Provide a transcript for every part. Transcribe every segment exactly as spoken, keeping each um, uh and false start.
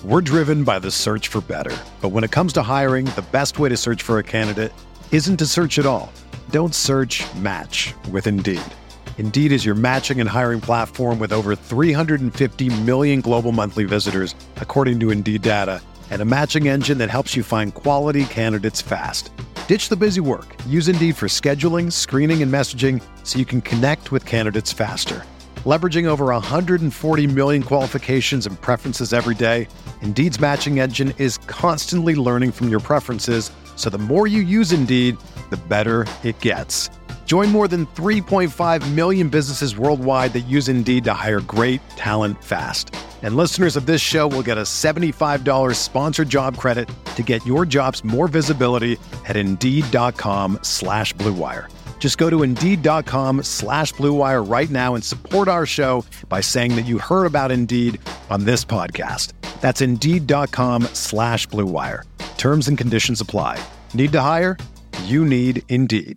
We're driven by the search for better. But when it comes to hiring, the best way to search for a candidate isn't to search at all. Don't search, match with Indeed. Indeed is your matching and hiring platform with over three hundred fifty million global monthly visitors, according to Indeed data, and a matching engine that helps you find quality candidates fast. Ditch the busy work. Use Indeed for scheduling, screening, and messaging so you can connect with candidates faster. Leveraging over one hundred forty million qualifications and preferences every day, Indeed's matching engine is constantly learning from your preferences, so the more you use Indeed, the better it gets. Join more than three point five million businesses worldwide that use Indeed to hire great talent fast. And listeners of this show will get a seventy-five dollars sponsored job credit to get your jobs more visibility at Indeed.com slash Blue Wire. Just go to Indeed.com slash Blue Wire right now and support our show by saying that you heard about Indeed on this podcast. That's Indeed.com slash Blue Wire. Terms and conditions apply. Need to hire? You need Indeed.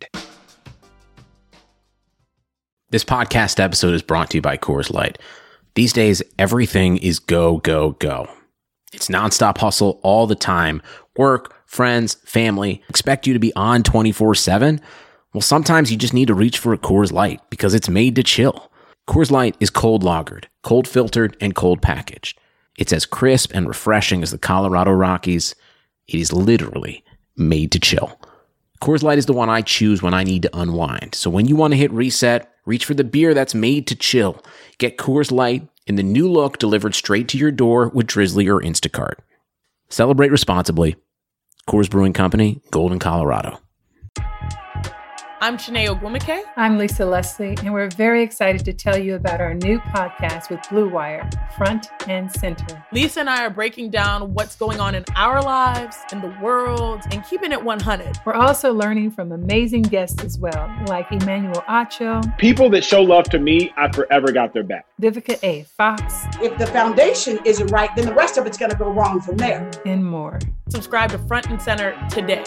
This podcast episode is brought to you by Coors Light. These days, everything is go, go, go. It's nonstop hustle all the time. Work, friends, family expect you to be on twenty-four seven. Well, sometimes you just need to reach for a Coors Light because it's made to chill. Coors Light is cold lagered, cold filtered, and cold packaged. It's as crisp and refreshing as the Colorado Rockies. It is literally made to chill. Coors Light is the one I choose when I need to unwind. So when you want to hit reset, reach for the beer that's made to chill. Get Coors Light in the new look delivered straight to your door with Drizzly or Instacart. Celebrate responsibly. Coors Brewing Company, Golden, Colorado. I'm Chene Ogwumike. I'm Lisa Leslie, and we're very excited to tell you about our new podcast with Blue Wire, Front and Center. Lisa and I are breaking down what's going on in our lives, in the world, and keeping it one hundred. We're also learning from amazing guests as well, like Emmanuel Acho. People that show love to me, I forever got their back. Vivica A. Fox. If the foundation isn't right, then the rest of it's going to go wrong from there. And more. Subscribe to Front and Center today.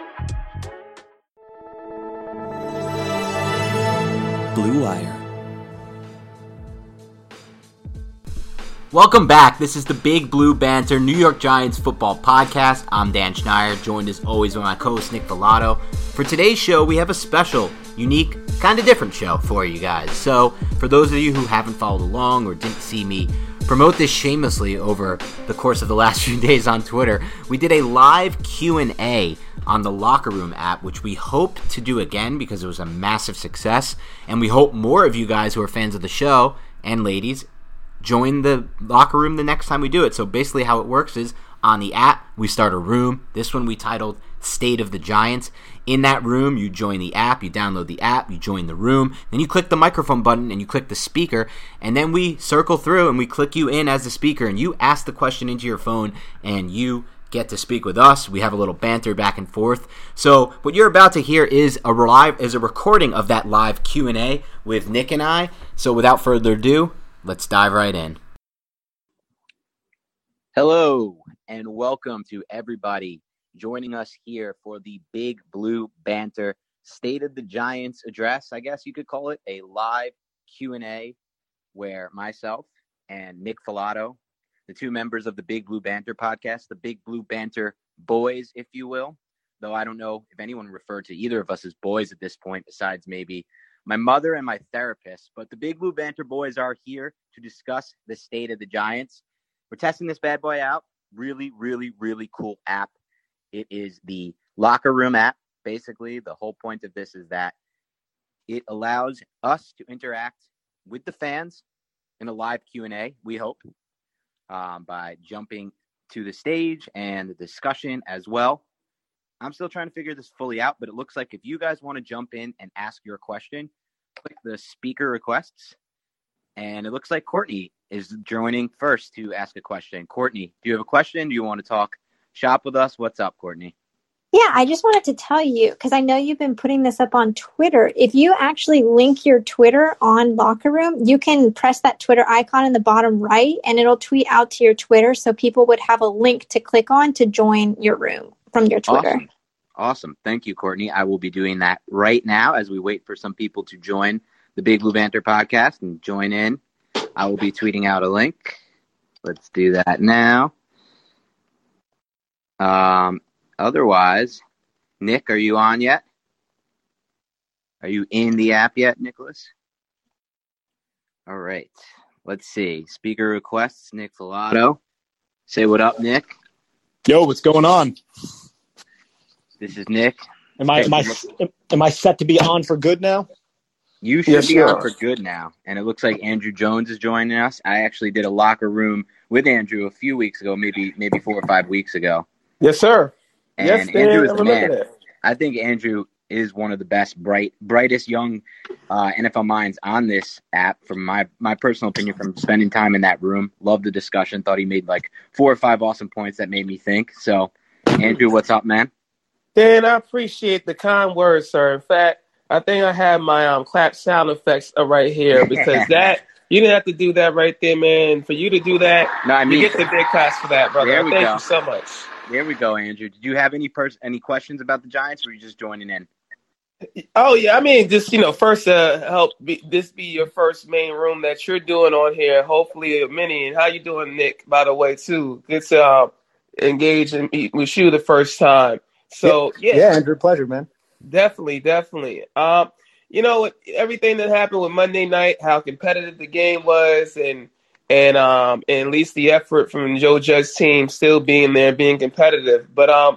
Blue Wire. Welcome back. This is the Big Blue Banter New York Giants football podcast. I'm Dan Schneider, joined as always by my co-host Nick Filato. For today's show, we have a special, unique, kind of different show for you guys. So, for those of you who haven't followed along or didn't see me promote this shamelessly over the course of the last few days on Twitter, we did a live Q and A on the Locker Room app, which we hope to do again because it was a massive success. And we hope more of you guys who are fans of the show, and ladies, join the Locker Room the next time we do it. So basically how it works is on the app, we start a room. This one we titled State of the Giants. In that room, you join the app, you download the app, you join the room, then you click the microphone button and you click the speaker, and then we circle through and we click you in as the speaker, and you ask the question into your phone, and you get to speak with us. We have a little banter back and forth. So what you're about to hear is a live, is a recording of that live Q and A with Nick and I. So without further ado, let's dive right in. Hello, and welcome to everybody joining us here for the Big Blue Banter State of the Giants address. I guess you could call it a live Q and A where myself and Nick Filato, the two members of the Big Blue Banter podcast, the Big Blue Banter boys, if you will, though I don't know if anyone referred to either of us as boys at this point, besides maybe my mother and my therapist. But the Big Blue Banter boys are here to discuss the state of the Giants. We're testing this bad boy out. Really, really, really cool app. It is the Locker Room app. Basically, the whole point of this is that it allows us to interact with the fans in a live Q and A, we hope, um, by jumping to the stage and the discussion as well. I'm still trying to figure this fully out, but it looks like if you guys want to jump in and ask your question, click the speaker requests. And it looks like Courtney is joining first to ask a question. Courtney, do you have a question? Do you want to talk shop with us? What's up, Courtney? Yeah, I just wanted to tell you, because I know you've been putting this up on Twitter. If you actually link your Twitter on Locker Room, you can press that Twitter icon in the bottom right, and it'll tweet out to your Twitter, so people would have a link to click on to join your room from your Twitter. Awesome. Awesome. Thank you, Courtney. I will be doing that right now as we wait for some people to join the Big Blue Banter podcast and join in. I will be tweeting out a link. Let's do that now. Um, otherwise, Nick, are you on yet? Are you in the app yet, Nicholas? All right. Let's see. Speaker requests, Nick Filato. Say what up, Nick. Yo, what's going on? This is Nick. Am I am I am I set to be on for good now? You should Yes, be sir. on for good now. And it looks like Andrew Jones is joining us. I actually did a locker room with Andrew a few weeks ago, maybe maybe four or five weeks ago. Yes, sir. And yes, Andrew man, is I the remember man. that. I think Andrew is one of the best, bright, brightest young uh, N F L minds on this app. From my my personal opinion, from spending time in that room, loved the discussion. Thought he made like four or five awesome points that made me think. So, Andrew, what's up, man? Dan, I appreciate the kind words, sir. In fact, I think I have my um clap sound effects uh, right here because that you didn't have to do that right there, man. For you to do that, no, I mean, you get the big claps for that, brother. There we Thank go. you so much. There we go, Andrew. Did you have any pers- any questions about the Giants, or were you just joining in? Oh, yeah. I mean, just, you know, first, uh, help be, this be your first main room that you're doing on here. Hopefully, many. And how you doing, Nick, by the way, too? Good to uh, engage and meet with you the first time. So, yeah. Yeah, Andrew, pleasure, man. Definitely, definitely. Um, you know, everything that happened with Monday night, how competitive the game was, and and um, and at least the effort from Joe Judge's team still being there, being competitive. But um,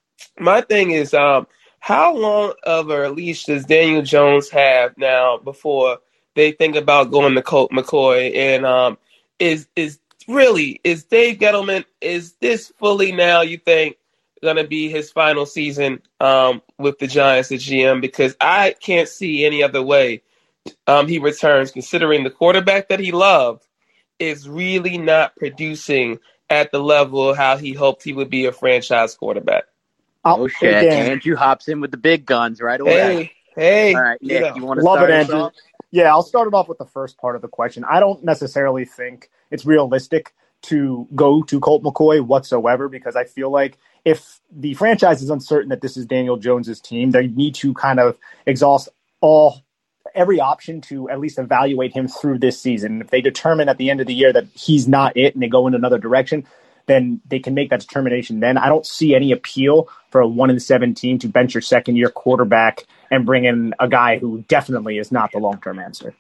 my thing is, um, how long of a leash does Daniel Jones have now before they think about going to Colt McCoy? And um, is is really is Dave Gettleman, is this fully now, you think, going to be his final season um, with the Giants at G M? Because I can't see any other way um, he returns, considering the quarterback that he loved is really not producing at the level of how he hoped he would be a franchise quarterback. Oh, shit. Andrew hops in with the big guns right away. Hey, hey. All right, Nick, you, know. you want to Love start it, us Andrew. off? Yeah, I'll start it off with the first part of the question. I don't necessarily think it's realistic to go to Colt McCoy whatsoever, because I feel like if the franchise is uncertain that this is Daniel Jones's team, they need to kind of exhaust all every option to at least evaluate him through this season. If they determine at the end of the year that he's not it and they go in another direction, then they can make that determination then. I don't see any appeal for a one and seven team to bench your second year quarterback and bring in a guy who definitely is not the long-term answer.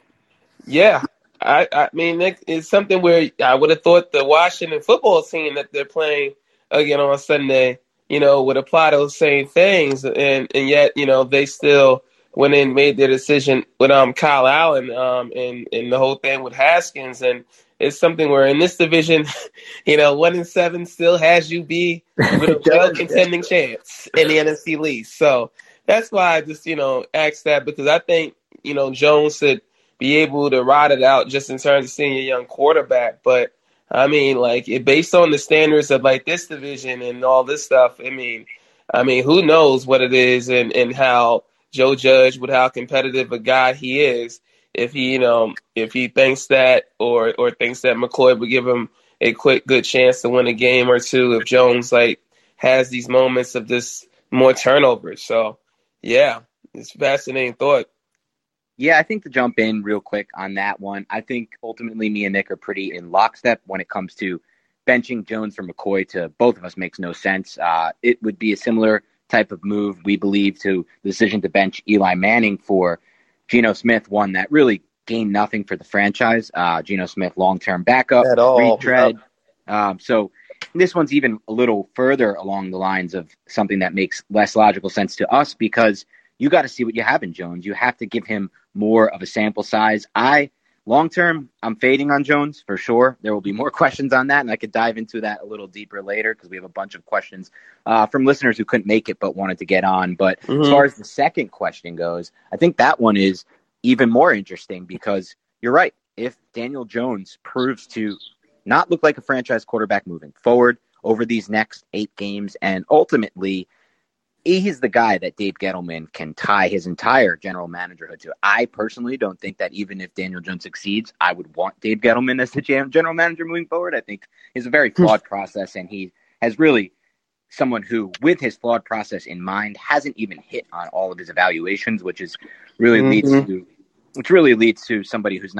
Yeah. I, I mean, it's something where I would have thought the Washington football team that they're playing again on Sunday, you know, would apply those same things. And, and yet, you know, they still went in and made their decision with um Kyle Allen um, and, and the whole thing with Haskins. And it's something where in this division, you know, one and seven still has you be with a well contending chance in the N F C least. So that's why I just, you know, asked that, because I think, you know, Jones should be able to ride it out just in terms of seeing a young quarterback. But I mean, like, it, based on the standards of like this division and all this stuff, I mean, I mean, who knows what it is and, and how Joe Judge, with how competitive a guy he is, if he, you know, if he thinks that or or thinks that McCoy would give him a quick, good chance to win a game or two if Jones, like, has these moments of just more turnovers. So, yeah, it's a fascinating thought. Yeah, I think to jump in real quick on that one, I think ultimately me and Nick are pretty in lockstep when it comes to benching Jones for McCoy. To both of us makes no sense. Uh, it would be a similar type of move, we believe, to the decision to bench Eli Manning for Geno Smith, one that really gained nothing for the franchise. Uh, Geno Smith, long-term backup, At all. retread. Um, so this one's even a little further along the lines of something that makes less logical sense to us, because you got to see what you have in Jones. You have to give him more of a sample size. I, long-term, I'm fading on Jones for sure. There will be more questions on that, and I could dive into that a little deeper later because we have a bunch of questions uh, from listeners who couldn't make it but wanted to get on. But mm-hmm. as far as the second question goes, I think that one is even more interesting, because you're right. If Daniel Jones proves to not look like a franchise quarterback moving forward over these next eight games, and ultimately he's the guy that Dave Gettleman can tie his entire general managerhood to. I personally don't think that even if Daniel Jones succeeds, I would want Dave Gettleman as the general manager moving forward. I think it's a very flawed process, and he has really someone who, with his flawed process in mind, hasn't even hit on all of his evaluations, which is really mm-hmm. leads to which really leads to somebody who's not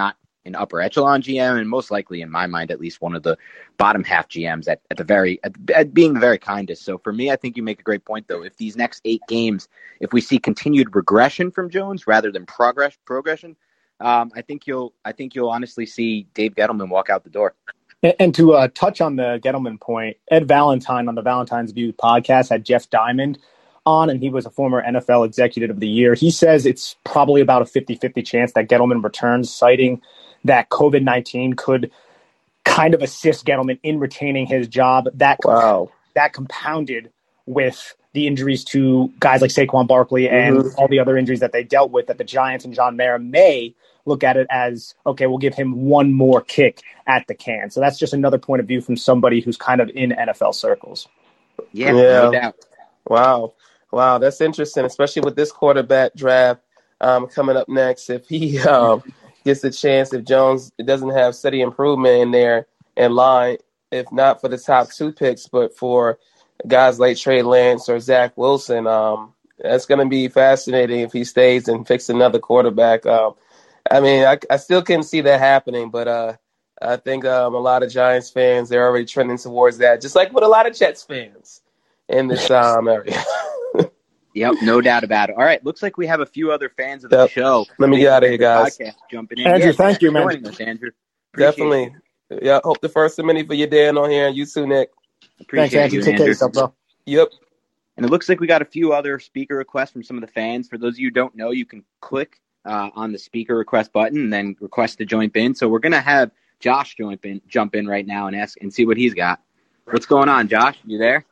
an upper echelon G M, and most likely, in my mind, at least one of the bottom half G Ms at, at the very, at, at being the very kindest. So for me, I think you make a great point, though. If these next eight games, if we see continued regression from Jones rather than progress, progression, um, I think you'll, I think you'll honestly see Dave Gettleman walk out the door. And, and to uh, touch on the Gettleman point, Ed Valentine on the Valentine's View podcast had Jeff Diamond on, and he was a former N F L Executive of the Year. He says it's probably about a fifty-fifty chance that Gettleman returns, citing that COVID nineteen could kind of assist Gettleman in retaining his job. That wow. that compounded with the injuries to guys like Saquon Barkley and mm-hmm. all the other injuries that they dealt with, that the Giants and John Mara may look at it as, okay, we'll give him one more kick at the can. So that's just another point of view from somebody who's kind of in N F L circles. Yeah, yeah. No doubt. Wow. Wow, that's interesting, especially with this quarterback draft um, coming up next. If he um, gets a chance, if Jones doesn't have steady improvement in there in line, if not for the top two picks, but for guys like Trey Lance or Zach Wilson, um, that's going to be fascinating if he stays and picks another quarterback. Um, I mean, I, I still couldn't see that happening, but uh, I think um, a lot of Giants fans, they're already trending towards that, just like with a lot of Jets fans in this um, area. Yep, no doubt about it. All right, looks like we have a few other fans of the yep. show. Let me get out of here, guys. Jumping in. Andrew, yeah, thank you, man. Us, Andrew. Definitely. You. Yeah, hope the first of many for your Dan on here. You too, Nick. Appreciate Thanks, Andrew. you, Take Andrew. care of yourself, bro. Yep. And it looks like we got a few other speaker requests from some of the fans. For those of you who don't know, you can click uh, on the speaker request button and then request to join in. So we're going to have Josh jump in, jump in right now and ask and see what he's got. What's going on, Josh? You there?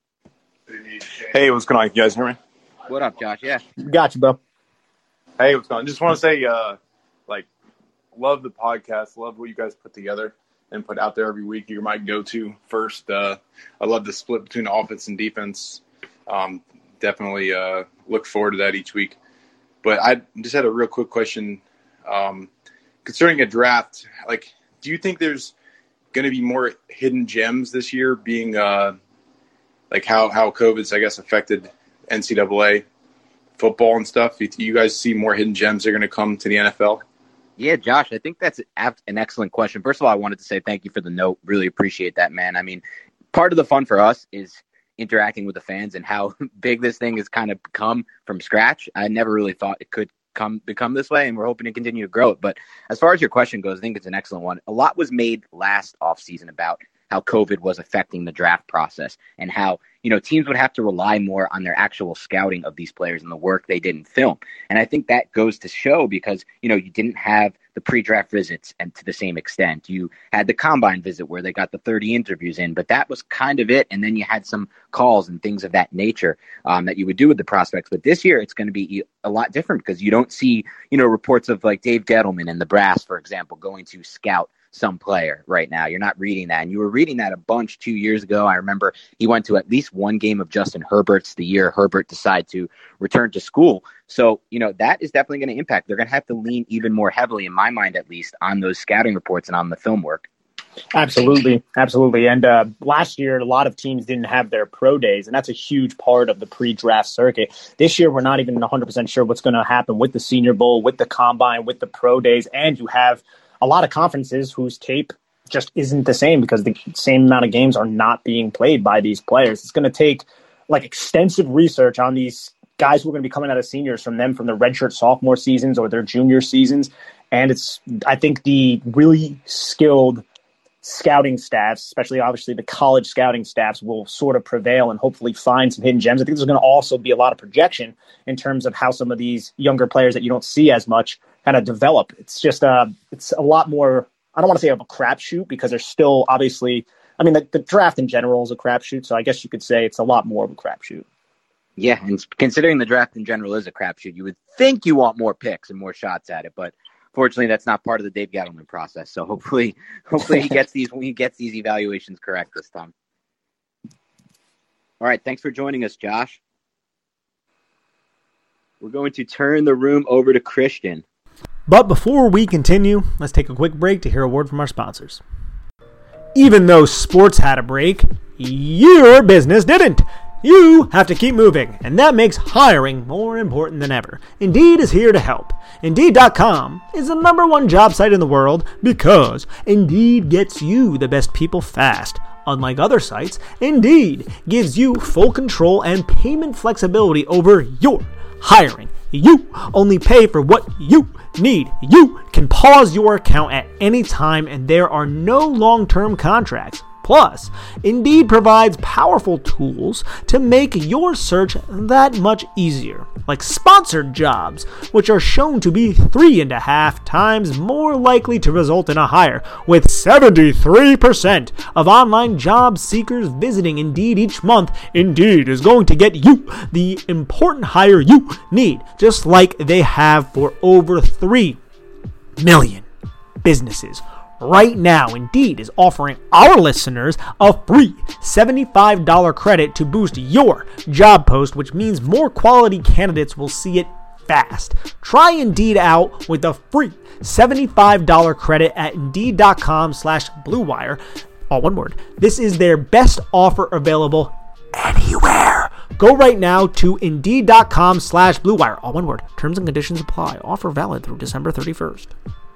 Hey, what's going on? You guys hear me? What up, Josh? Yeah. Got you, bro. Hey, what's going on? Just want to say, uh, like, love the podcast. Love what you guys put together and put out there every week. You're my go-to first. Uh, I love the split between the offense and defense. Um, definitely uh, look forward to that each week. But I just had a real quick question. Um, concerning a draft, like, do you think there's going to be more hidden gems this year, being uh, like how, how COVID's, I guess, affected N C double A football and stuff? Do you guys see more hidden gems that are going to come to the N F L? Yeah, Josh, I think that's an excellent question. First of all, I wanted to say thank you for the note. Really appreciate that, man. I mean, part of the fun for us is interacting with the fans and how big this thing has kind of become from scratch. I never really thought it could come become this way, and we're hoping to continue to grow it. But as far as your question goes, I think it's an excellent one. A lot was made last offseason about how COVID was affecting the draft process and how, you know, teams would have to rely more on their actual scouting of these players and the work they did in film. And I think that goes to show because, you know, you didn't have the pre-draft visits and to the same extent. You had the combine visit where they got the thirty interviews in, but that was kind of it. And then you had some calls and things of that nature um, that you would do with the prospects. But this year it's going to be a lot different because you don't see, you know, reports of like Dave Gettleman and the brass, for example, going to scout some player right now. You're not reading that. And you were reading that a bunch two years ago. I remember he went to at least one game of Justin Herbert's the year Herbert decided to return to school. So, you know, that is definitely going to impact. They're going to have to lean even more heavily, in my mind at least, on those scouting reports and on the film work. Absolutely. Absolutely. And uh, last year, a lot of teams didn't have their pro days, and that's a huge part of the pre-draft circuit. This year, we're not even one hundred percent sure what's going to happen with the Senior Bowl, with the Combine, with the pro days, and you have a lot of conferences whose tape just isn't the same because the same amount of games are not being played by these players. It's going to take like extensive research on these guys who are going to be coming out of seniors from them from their redshirt sophomore seasons or their junior seasons. And it's, I think the really skilled scouting staffs, especially obviously the college scouting staffs, will sort of prevail and hopefully find some hidden gems. I think there's going to also be a lot of projection in terms of how some of these younger players that you don't see as much kind of develop. It's just uh, it's a lot more, I don't want to say of a crapshoot because there's still obviously, I mean, the, the draft in general is a crapshoot. So I guess you could say it's a lot more of a crapshoot. Yeah, and considering the draft in general is a crapshoot, you would think you want more picks and more shots at it, but fortunately, that's not part of the Dave Gettleman process. So hopefully, hopefully he gets these he gets these evaluations correct this time. All right, thanks for joining us, Josh. We're going to turn the room over to Christian. But before we continue, let's take a quick break to hear a word from our sponsors. Even though sports had a break, your business didn't. You have to keep moving, and that makes hiring more important than ever. Indeed is here to help. Indeed dot com is the number one job site in the world because Indeed gets you the best people fast. Unlike other sites, Indeed gives you full control and payment flexibility over your hiring. You only pay for what you need. You can pause your account at any time, and there are no long-term contracts. Plus, Indeed provides powerful tools to make your search that much easier, like sponsored jobs, which are shown to be three and a half times more likely to result in a hire, with seventy-three percent of online job seekers visiting Indeed each month. Indeed is going to get you the important hire you need, just like they have for over three million businesses. Right now, Indeed is offering our listeners a free seventy-five dollars credit to boost your job post, which means more quality candidates will see it fast. Try Indeed out with a free seventy-five dollars credit at Indeed.com slash Blue Wire. All one word. This is their best offer available anywhere. Go right now to Indeed.com slash Blue Wire. All one word. Terms and conditions apply. Offer valid through December thirty-first.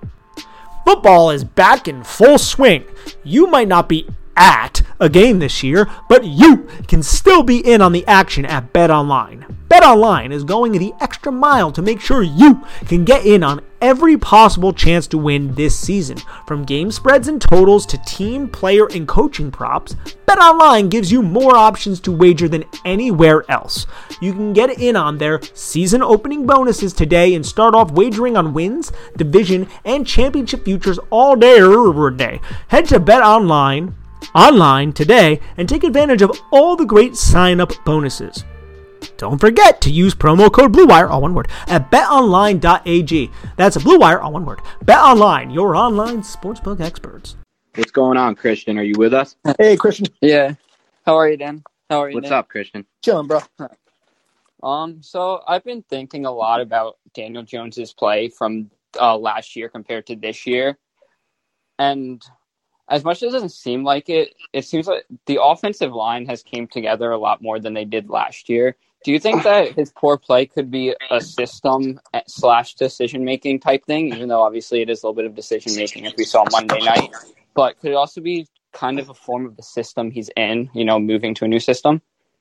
Football is back in full swing. You might not be at a game this year, but you can still be in on the action at BetOnline. BetOnline is going the extra mile to make sure you can get in on every possible chance to win this season. From game spreads and totals to team, player, and coaching props, BetOnline gives you more options to wager than anywhere else. You can get in on their season opening bonuses today and start off wagering on wins, division, and championship futures all day every day. Head to BetOnline online today and take advantage of all the great sign-up bonuses. Don't forget to use promo code BlueWire, all one word, at bet online dot a g. That's BlueWire, all one word. BetOnline, your online sportsbook experts. What's going on, Christian? Are you with us? Hey, Christian. Yeah. How are you, Dan? How are you, What's Dan? up, Christian? Chilling, bro. Um, so I've been thinking a lot about Daniel Jones's play from uh, last year compared to this year. And as much as it doesn't seem like it, it seems like the offensive line has came together a lot more than they did last year. Do you think that his poor play could be a system slash decision-making type thing, even though obviously it is a little bit of decision-making if we saw Monday night? But could it also be kind of a form of the system he's in, you know, moving to a new system?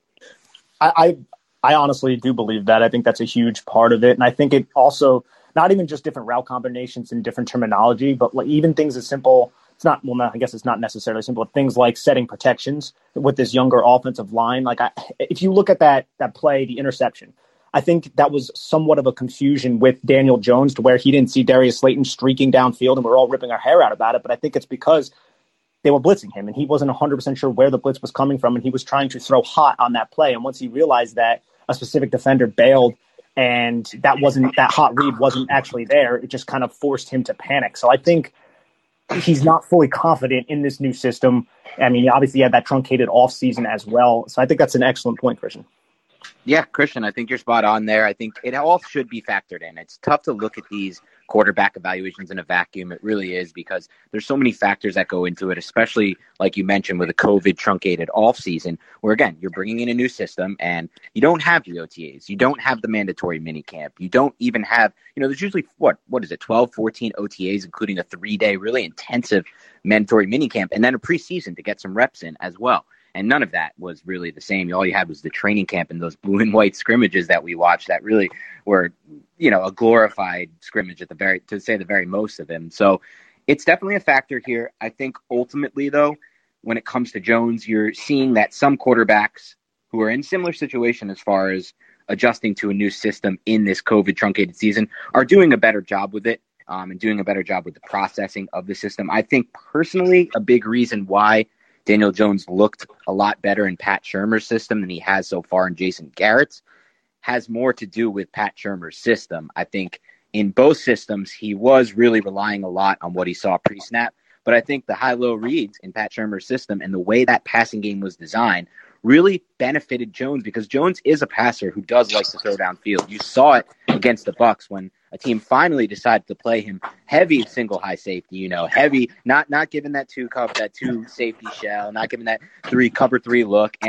I, I, I honestly do believe that. I think that's a huge part of it. And I think it also, not even just different route combinations and different terminology, but like even things as simple It's not, well, no, I guess it's not necessarily simple. Things like setting protections with this younger offensive line. Like, I, if you look at that that play, the interception, I think that was somewhat of a confusion with Daniel Jones to where he didn't see Darius Slayton streaking downfield, and we're all ripping our hair out about it. But I think it's because they were blitzing him, and he wasn't one hundred percent sure where the blitz was coming from, and he was trying to throw hot on that play. And once he realized that a specific defender bailed and that wasn't that hot read wasn't actually there, it just kind of forced him to panic. So I think he's not fully confident in this new system. I mean, he obviously had that truncated offseason as well. So I think that's an excellent point, Christian. Yeah, Christian, I think you're spot on there. I think it all should be factored in. It's tough to look at these quarterback evaluations in a vacuum. It really is, because there's so many factors that go into it, especially like you mentioned with a COVID truncated offseason, where again, you're bringing in a new system and you don't have the O T As. You don't have the mandatory minicamp. You don't even have, you know, there's usually what, what is it? twelve, fourteen O T As, including a three day really intensive mandatory minicamp and then a preseason to get some reps in as well. And none of that was really the same. All you had was the training camp and those blue and white scrimmages that we watched that really were, you know, a glorified scrimmage at the very, to say the very most of them. So it's definitely a factor here. I think ultimately, though, when it comes to Jones, you're seeing that some quarterbacks who are in similar situation as far as adjusting to a new system in this COVID truncated season are doing a better job with it um, and doing a better job with the processing of the system. I think personally, a big reason why Daniel Jones looked a lot better in Pat Shurmur's system than he has so far in Jason Garrett's has more to do with Pat Shurmur's system. I think in both systems, he was really relying a lot on what he saw pre-snap. But I think the high-low reads in Pat Shurmur's system and the way that passing game was designed really benefited Jones, because Jones is a passer who does like to throw downfield. You saw it against the Bucs when a team finally decided to play him heavy single high safety, you know, heavy, not not giving that two cup, that two safety shell, not giving that three cover three look. And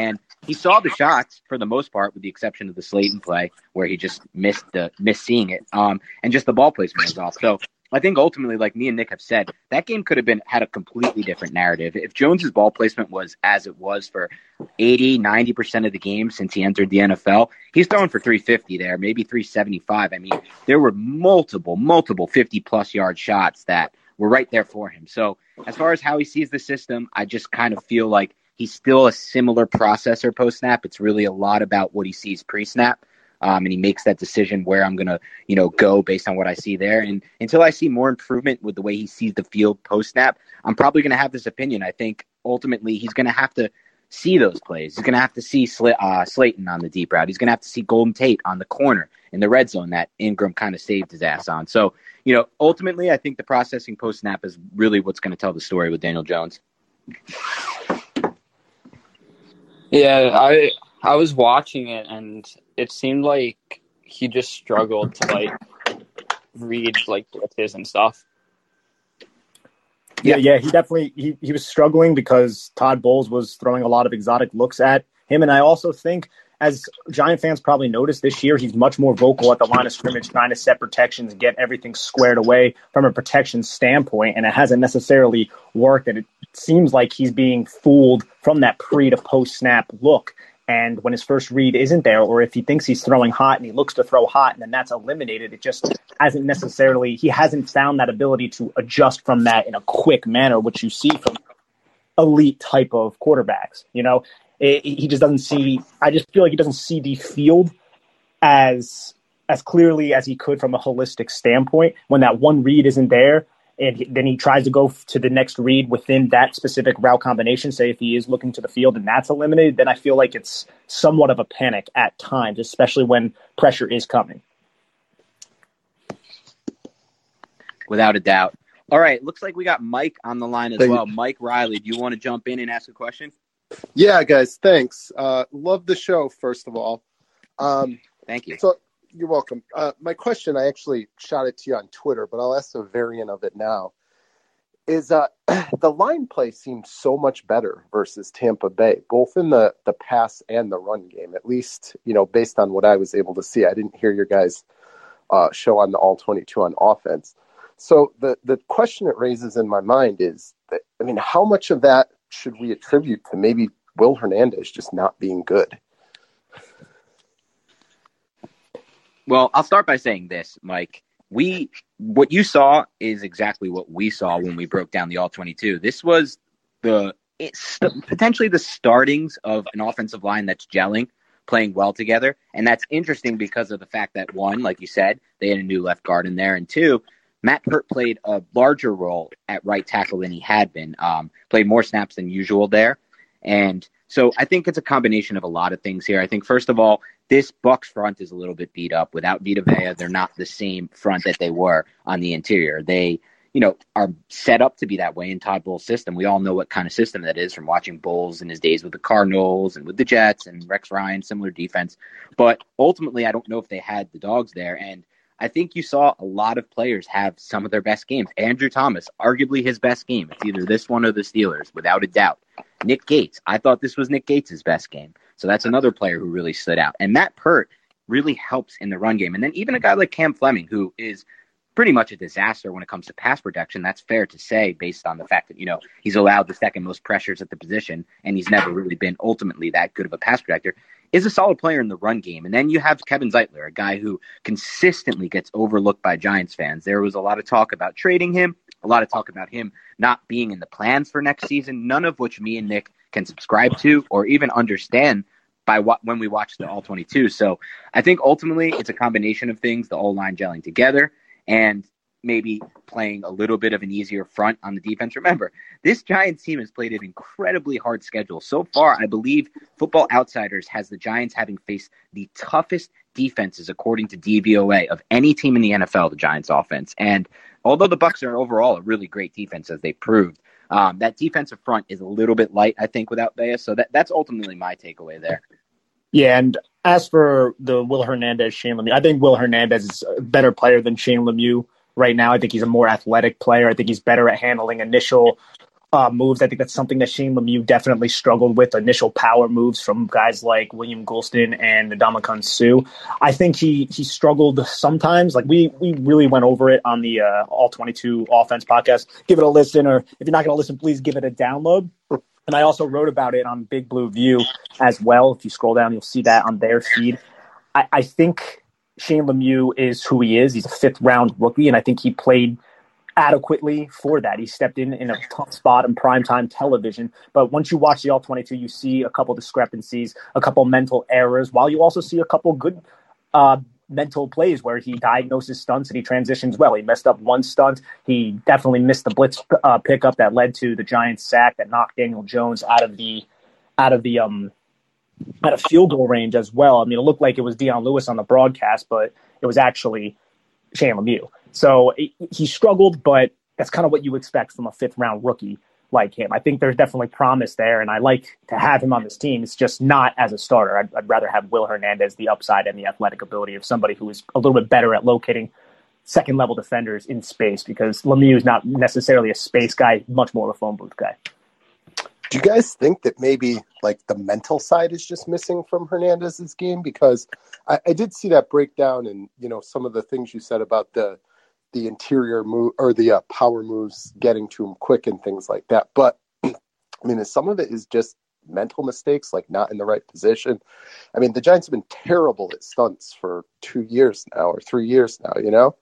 he saw the shots for the most part, with the exception of the Slayton play where he just missed the missed seeing it, um, and just the ball placement was off. So I think ultimately, like me and Nick have said, that game could have been had a completely different narrative. If Jones's ball placement was as it was for eighty, ninety percent of the game since he entered the N F L, he's throwing for three fifty there, maybe three seventy-five. I mean, there were multiple, multiple fifty-plus yard shots that were right there for him. So as far as how he sees the system, I just kind of feel like he's still a similar processor post-snap. It's really a lot about what he sees pre-snap. Um, and he makes that decision where I'm going to, you know, go based on what I see there. And until I see more improvement with the way he sees the field post-snap, I'm probably going to have this opinion. I think ultimately he's going to have to see those plays. He's going to have to see Sl- uh, Slayton on the deep route. He's going to have to see Golden Tate on the corner in the red zone that Ingram kind of saved his ass on. So, you know, ultimately I think the processing post-snap is really what's going to tell the story with Daniel Jones. Yeah, I I was watching it, and it seemed like he just struggled to, like, read, like, blitzes and stuff. Yeah, yeah, he definitely he, he was struggling because Todd Bowles was throwing a lot of exotic looks at him. And I also think, as Giant fans probably noticed this year, he's much more vocal at the line of scrimmage, trying to set protections and get everything squared away from a protection standpoint. And it hasn't necessarily worked. And it seems like he's being fooled from that pre to post snap look. And when his first read isn't there, or if he thinks he's throwing hot and he looks to throw hot and then that's eliminated, it just hasn't necessarily, he hasn't found that ability to adjust from that in a quick manner, which you see from elite type of quarterbacks. You know, it, he just doesn't see, I just feel like he doesn't see the field as, as clearly as he could from a holistic standpoint. When that one read isn't there, and he, then he tries to go to the next read within that specific route combination, say if he is looking to the field and that's eliminated, then I feel like it's somewhat of a panic at times, especially when pressure is coming. Without a doubt. All right, looks like we got Mike on the line as Thank well. you. Mike Riley, do you want to jump in and ask a question? Yeah, guys, thanks. Uh, love the show, first of all. Um, Thank you. So you're welcome. Uh, my question, I actually shot it to you on Twitter, but I'll ask a variant of it now, is uh, the line play seems so much better versus Tampa Bay, both in the, the pass and the run game, at least, you know, based on what I was able to see. I didn't hear your guys' uh, show on the all twenty-two on offense. So the, the question it raises in my mind is, that, I mean, how much of that should we attribute to maybe Will Hernandez just not being good? Well, I'll start by saying this, Mike. We, what you saw is exactly what we saw when we broke down the all twenty-two. This was the it's potentially the startings of an offensive line that's gelling, playing well together. And that's interesting because of the fact that, one, like you said, they had a new left guard in there. And two, Matt Peart played a larger role at right tackle than he had been, um, played more snaps than usual there. And so I think it's a combination of a lot of things here. I think, first of all, this Bucs front is a little bit beat up. Without Vita Vea, they're not the same front that they were on the interior. They, you know, are set up to be that way in Todd Bowles' system. We all know what kind of system that is from watching Bowles in his days with the Cardinals and with the Jets and Rex Ryan, similar defense. But ultimately, I don't know if they had the dogs there. And I think you saw a lot of players have some of their best games. Andrew Thomas, arguably his best game. It's either this one or the Steelers, without a doubt. Nick Gates, I thought this was Nick Gates' best game. So that's another player who really stood out. And Matt Peart really helps in the run game. And then even a guy like Cam Fleming, who is pretty much a disaster when it comes to pass protection. That's fair to say based on the fact that, you know, he's allowed the second most pressures at the position and he's never really been ultimately that good of a pass protector, is a solid player in the run game. And then you have Kevin Zeitler, a guy who consistently gets overlooked by Giants fans. There was a lot of talk about trading him, a lot of talk about him not being in the plans for next season, none of which me and Nick can subscribe to or even understand by what when we watch the all twenty-two. So I think ultimately it's a combination of things, the O-line gelling together and maybe playing a little bit of an easier front on the defense. Remember, this Giants team has played an incredibly hard schedule. So far, I believe Football Outsiders has the Giants having faced the toughest defenses, according to D V O A, of any team in the N F L, the Giants offense. And although the Bucs are overall a really great defense, as they proved, um, that defensive front is a little bit light, I think, without Vea. So that, that's ultimately my takeaway there. Yeah, and as for the Will Hernandez, Shane Lemieux, I think Will Hernandez is a better player than Shane Lemieux right now. I think he's a more athletic player. I think he's better at handling initial uh, moves. I think that's something that Shane Lemieux definitely struggled with, initial power moves from guys like William Goulston and Ndamukong Suh. I think he he struggled sometimes. Like we we really went over it on the uh, All twenty-two Offense podcast. Give it a listen, or if you're not going to listen, please give it a download. And I also wrote about it on Big Blue View as well. If you scroll down, you'll see that on their feed. I, I think Shane Lemieux is who he is. He's a fifth-round rookie, and I think he played adequately for that. He stepped in in a tough spot in primetime television. But once you watch the All twenty-two, you see a couple discrepancies, a couple mental errors, while you also see a couple good uh, mental plays where he diagnoses stunts and he transitions well. He messed up one stunt. He definitely missed the blitz uh, pickup that led to the Giants sack that knocked Daniel Jones out of the out of the um out of field goal range as well. I mean, it looked like it was Dion Lewis on the broadcast, but it was actually Shane Lemieux. So it, he struggled, but that's kind of what you expect from a fifth round rookie like him. I think there's definitely promise there, and I like to have him on this team. It's just not as a starter. I'd, I'd rather have Will Hernandez, the upside and the athletic ability of somebody who is a little bit better at locating second level defenders in space, because Lemieux is not necessarily a space guy, much more of a phone booth guy. Do you guys think that maybe like the mental side is just missing from Hernandez's game? Because I, I did see that breakdown, and you know, some of the things you said about the the interior move or the uh, power moves getting to him quick and things like that. But I mean, some of it is just mental mistakes, like not in the right position. I mean, the Giants have been terrible at stunts for two years now or three years now, you know?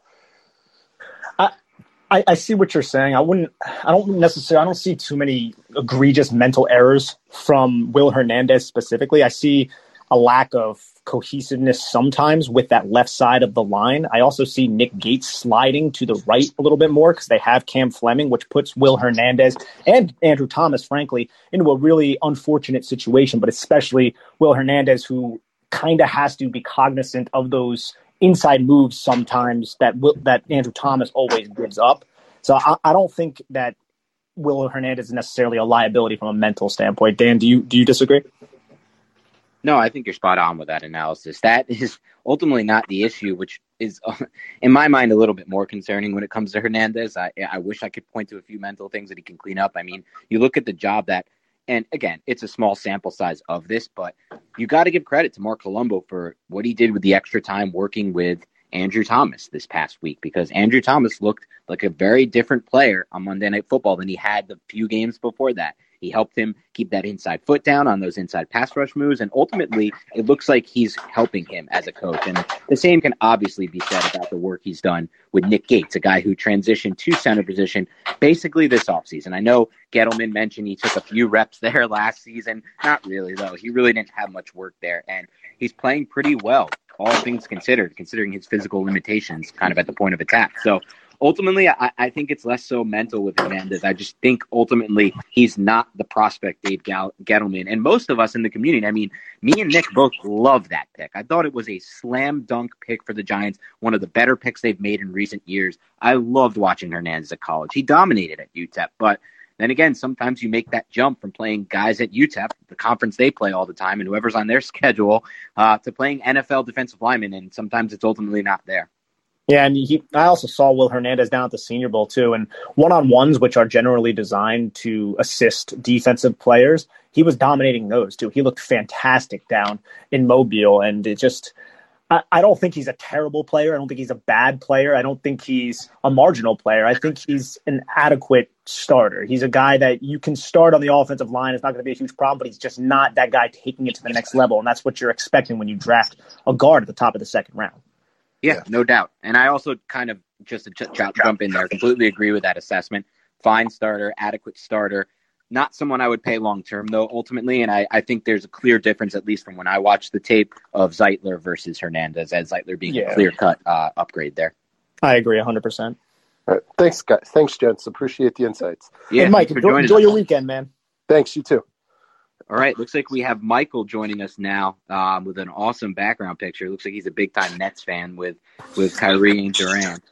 I, I, I see what you're saying. I wouldn't, I don't necessarily, I don't see too many egregious mental errors from Will Hernandez specifically. I see a lack of cohesiveness sometimes with that left side of the line. I also see Nick Gates sliding to the right a little bit more because they have Cam Fleming, which puts Will Hernandez and Andrew Thomas, frankly, into a really unfortunate situation, but especially Will Hernandez, who kind of has to be cognizant of those inside moves sometimes that Will, that Andrew Thomas always gives up. So I, I don't think that Will Hernandez is necessarily a liability from a mental standpoint. Dan, do you do you disagree? No, I think you're spot on with that analysis. That is ultimately not the issue, which is, uh, in my mind, a little bit more concerning when it comes to Hernandez. I, I wish I could point to a few mental things that he can clean up. I mean, you look at the job that, and again, it's a small sample size of this, but you got to give credit to Mark Colombo for what he did with the extra time working with Andrew Thomas this past week, because Andrew Thomas looked like a very different player on Monday Night Football than he had the few games before that. He helped him keep that inside foot down on those inside pass rush moves, and ultimately, it looks like he's helping him as a coach. And the same can obviously be said about the work he's done with Nick Gates, a guy who transitioned to center position basically this offseason. I know Gettleman mentioned he took a few reps there last season. Not really, though. He really didn't have much work there, and he's playing pretty well, all things considered, considering his physical limitations kind of at the point of attack. So ultimately, I, I think it's less so mental with Hernandez. I just think ultimately he's not the prospect Dave Gal- Gettleman. And most of us in the community, I mean, me and Nick both love that pick. I thought it was a slam dunk pick for the Giants, one of the better picks they've made in recent years. I loved watching Hernandez at college. He dominated at U T E P. But then again, sometimes you make that jump from playing guys at U T E P, the conference they play all the time, and whoever's on their schedule, uh, to playing N F L defensive linemen, and sometimes it's ultimately not there. Yeah, and he, I also saw Will Hernandez down at the Senior Bowl, too. And one-on-ones, which are generally designed to assist defensive players, he was dominating those, too. He looked fantastic down in Mobile. And it just, I, I don't think he's a terrible player. I don't think he's a bad player. I don't think he's a marginal player. I think he's an adequate starter. He's a guy that you can start on the offensive line. It's not going to be a huge problem, but he's just not that guy taking it to the next level. And that's what you're expecting when you draft a guard at the top of the second round. Yeah, yeah, no doubt. And I also kind of, just to ch- jump in there, completely agree with that assessment. Fine starter, adequate starter. Not someone I would pay long-term, though, ultimately. And I, I think there's a clear difference, at least from when I watched the tape, of Zeitler versus Hernandez, as Zeitler being yeah. a clear-cut uh, upgrade there. I agree one hundred percent. All right. Thanks, guys. Thanks, gents. Appreciate the insights. Yeah, and Mike, enjoy, enjoy your weekend, man. Thanks, you too. All right, looks like we have Michael joining us now um, with an awesome background picture. Looks like he's a big-time Nets fan with, with Kyrie and Durant.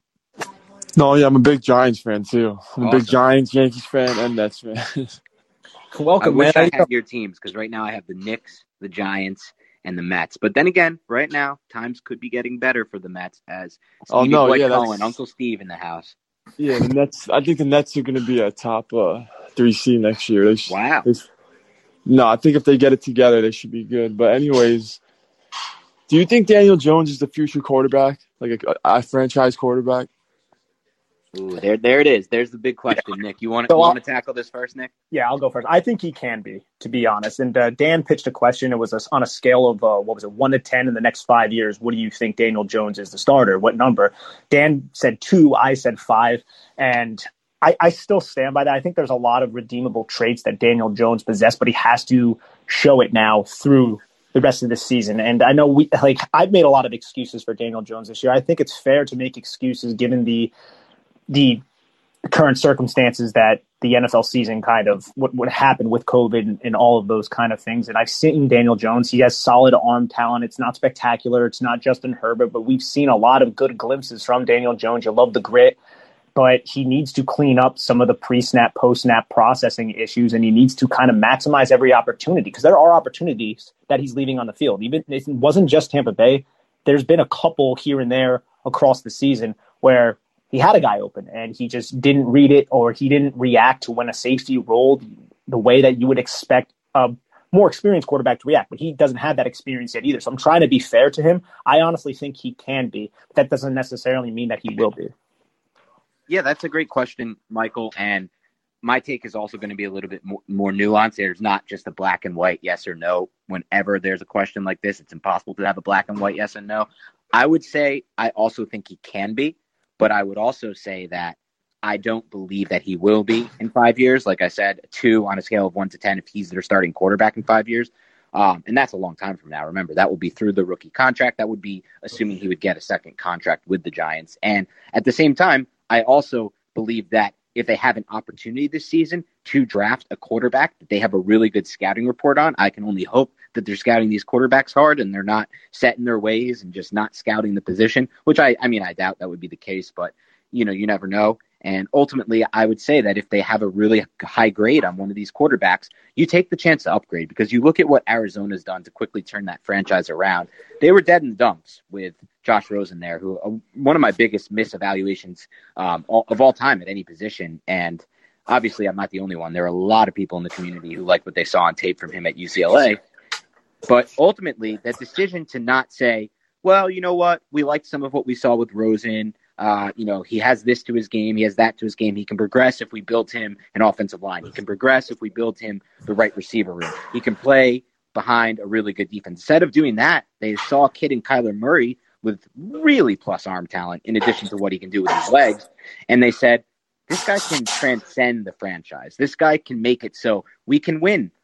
No, yeah, I'm a big Giants fan, too. I'm awesome. a big Giants, Yankees fan, and Nets fan. Welcome, I wish man. I had your teams, because right now I have the Knicks, the Giants, and the Mets. But then again, right now, times could be getting better for the Mets as Stevie oh, no, Boy yeah, Cohen, that's... Uncle Steve in the house. Yeah, the Nets. I think the Nets are going to be a top uh, three seed next year. They sh- wow. They, no, I think if they get it together, they should be good. But anyways, do you think Daniel Jones is the future quarterback, like a, a franchise quarterback? Ooh, there, there it is. There's the big question, Nick. You want to So you want to tackle this first, Nick? Yeah, I'll go first. I think he can be, to be honest. And uh, Dan pitched a question. It was a, on a scale of, uh, what was it, one to ten in the next five years. What do you think Daniel Jones is the starter? What number? Dan said two. I said five. And I, I still stand by that. I think there's a lot of redeemable traits that Daniel Jones possessed, but he has to show it now through the rest of this season. And I know we like I've made a lot of excuses for Daniel Jones this year. I think it's fair to make excuses given the the current circumstances that the N F L season kind of what, what happened with COVID and, and all of those kind of things. And I've seen Daniel Jones. He has solid arm talent. It's not spectacular. It's not Justin Herbert, but we've seen a lot of good glimpses from Daniel Jones. You love the grit, but he needs to clean up some of the pre-snap, post-snap processing issues, and he needs to kind of maximize every opportunity because there are opportunities that he's leaving on the field. Even it wasn't just Tampa Bay. There's been a couple here and there across the season where he had a guy open and he just didn't read it, or he didn't react to when a safety rolled the way that you would expect a more experienced quarterback to react. But he doesn't have that experience yet either. So I'm trying to be fair to him. I honestly think he can be, but that doesn't necessarily mean that he will be. Yeah, that's a great question, Michael. And my take is also going to be a little bit more, more nuanced. There's not just a black and white yes or no. Whenever there's a question like this, it's impossible to have a black and white yes and no. I would say I also think he can be. But I would also say that I don't believe that he will be in five years. Like I said, two on a scale of one to ten if he's their starting quarterback in five years. Um, and that's a long time from now. Remember, that will be through the rookie contract. That would be assuming he would get a second contract with the Giants. And at the same time, I also believe that if they have an opportunity this season to draft a quarterback that they have a really good scouting report on, I can only hope that they're scouting these quarterbacks hard and they're not set in their ways and just not scouting the position, which I, I mean, I doubt that would be the case, but you know, you never know. And ultimately, I would say that if they have a really high grade on one of these quarterbacks, you take the chance to upgrade, because you look at what Arizona's done to quickly turn that franchise around. They were dead in the dumps with Josh Rosen there, who uh, one of my biggest misevaluations um, all, of all time at any position. And obviously, I'm not the only one. There are a lot of people in the community who like what they saw on tape from him at U C L A. But ultimately, that decision to not say, well, you know what, we liked some of what we saw with Rosen. Uh, you know, he has this to his game. He has that to his game. He can progress if we build him an offensive line. He can progress if we build him the right receiver room. He can play behind a really good defense. Instead of doing that, they saw a kid in Kyler Murray with really plus arm talent in addition to what he can do with his legs. And they said, this guy can transcend the franchise. This guy can make it so we can win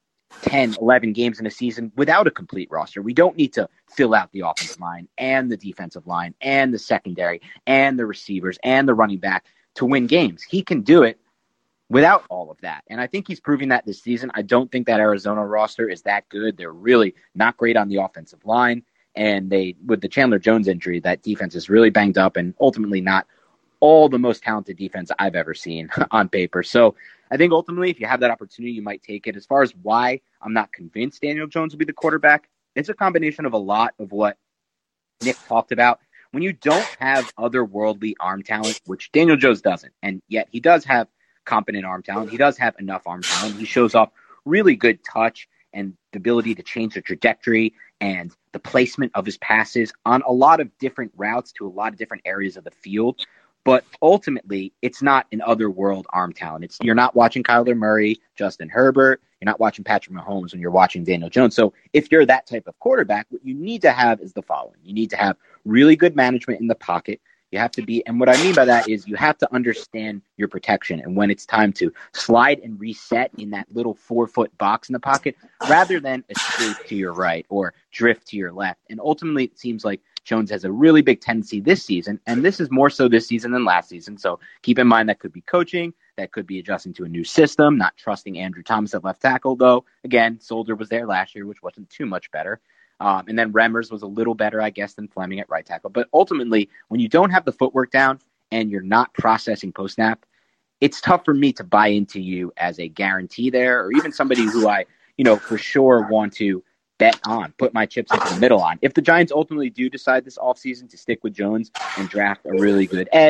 ten, eleven games in a season without a complete roster. We don't need to fill out the offensive line and the defensive line and the secondary and the receivers and the running back to win games. He can do it without all of that. And I think he's proving that this season. I don't think that Arizona roster is that good. They're really not great on the offensive line. And they, with the Chandler Jones injury, that defense is really banged up and ultimately not all the most talented defense I've ever seen on paper. So I think ultimately, if you have that opportunity, you might take it. As far as why I'm not convinced Daniel Jones will be the quarterback, it's a combination of a lot of what Nick talked about. When you don't have otherworldly arm talent, which Daniel Jones doesn't, and yet he does have competent arm talent. He does have enough arm talent. He shows off really good touch and the ability to change the trajectory and the placement of his passes on a lot of different routes to a lot of different areas of the field. But ultimately, it's not an otherworld arm talent. It's you're not watching Kyler Murray, Justin Herbert. You're not watching Patrick Mahomes when you're watching Daniel Jones. So if you're that type of quarterback, what you need to have is the following. You need to have really good management in the pocket. You have to be, and what I mean by that is you have to understand your protection and when it's time to slide and reset in that little four-foot box in the pocket rather than escape to your right or drift to your left. And ultimately, it seems like Jones has a really big tendency this season, and this is more so this season than last season. So keep in mind that could be coaching, that could be adjusting to a new system, not trusting Andrew Thomas at left tackle, though, again, Soldier was there last year, which wasn't too much better. Um, and then Remmers was a little better, I guess, than Fleming at right tackle. But ultimately, when you don't have the footwork down and you're not processing post-snap, it's tough for me to buy into you as a guarantee there, or even somebody who I, you know, for sure want to bet on, put my chips into the middle on. If the Giants ultimately do decide this offseason to stick with Jones and draft a really good edge,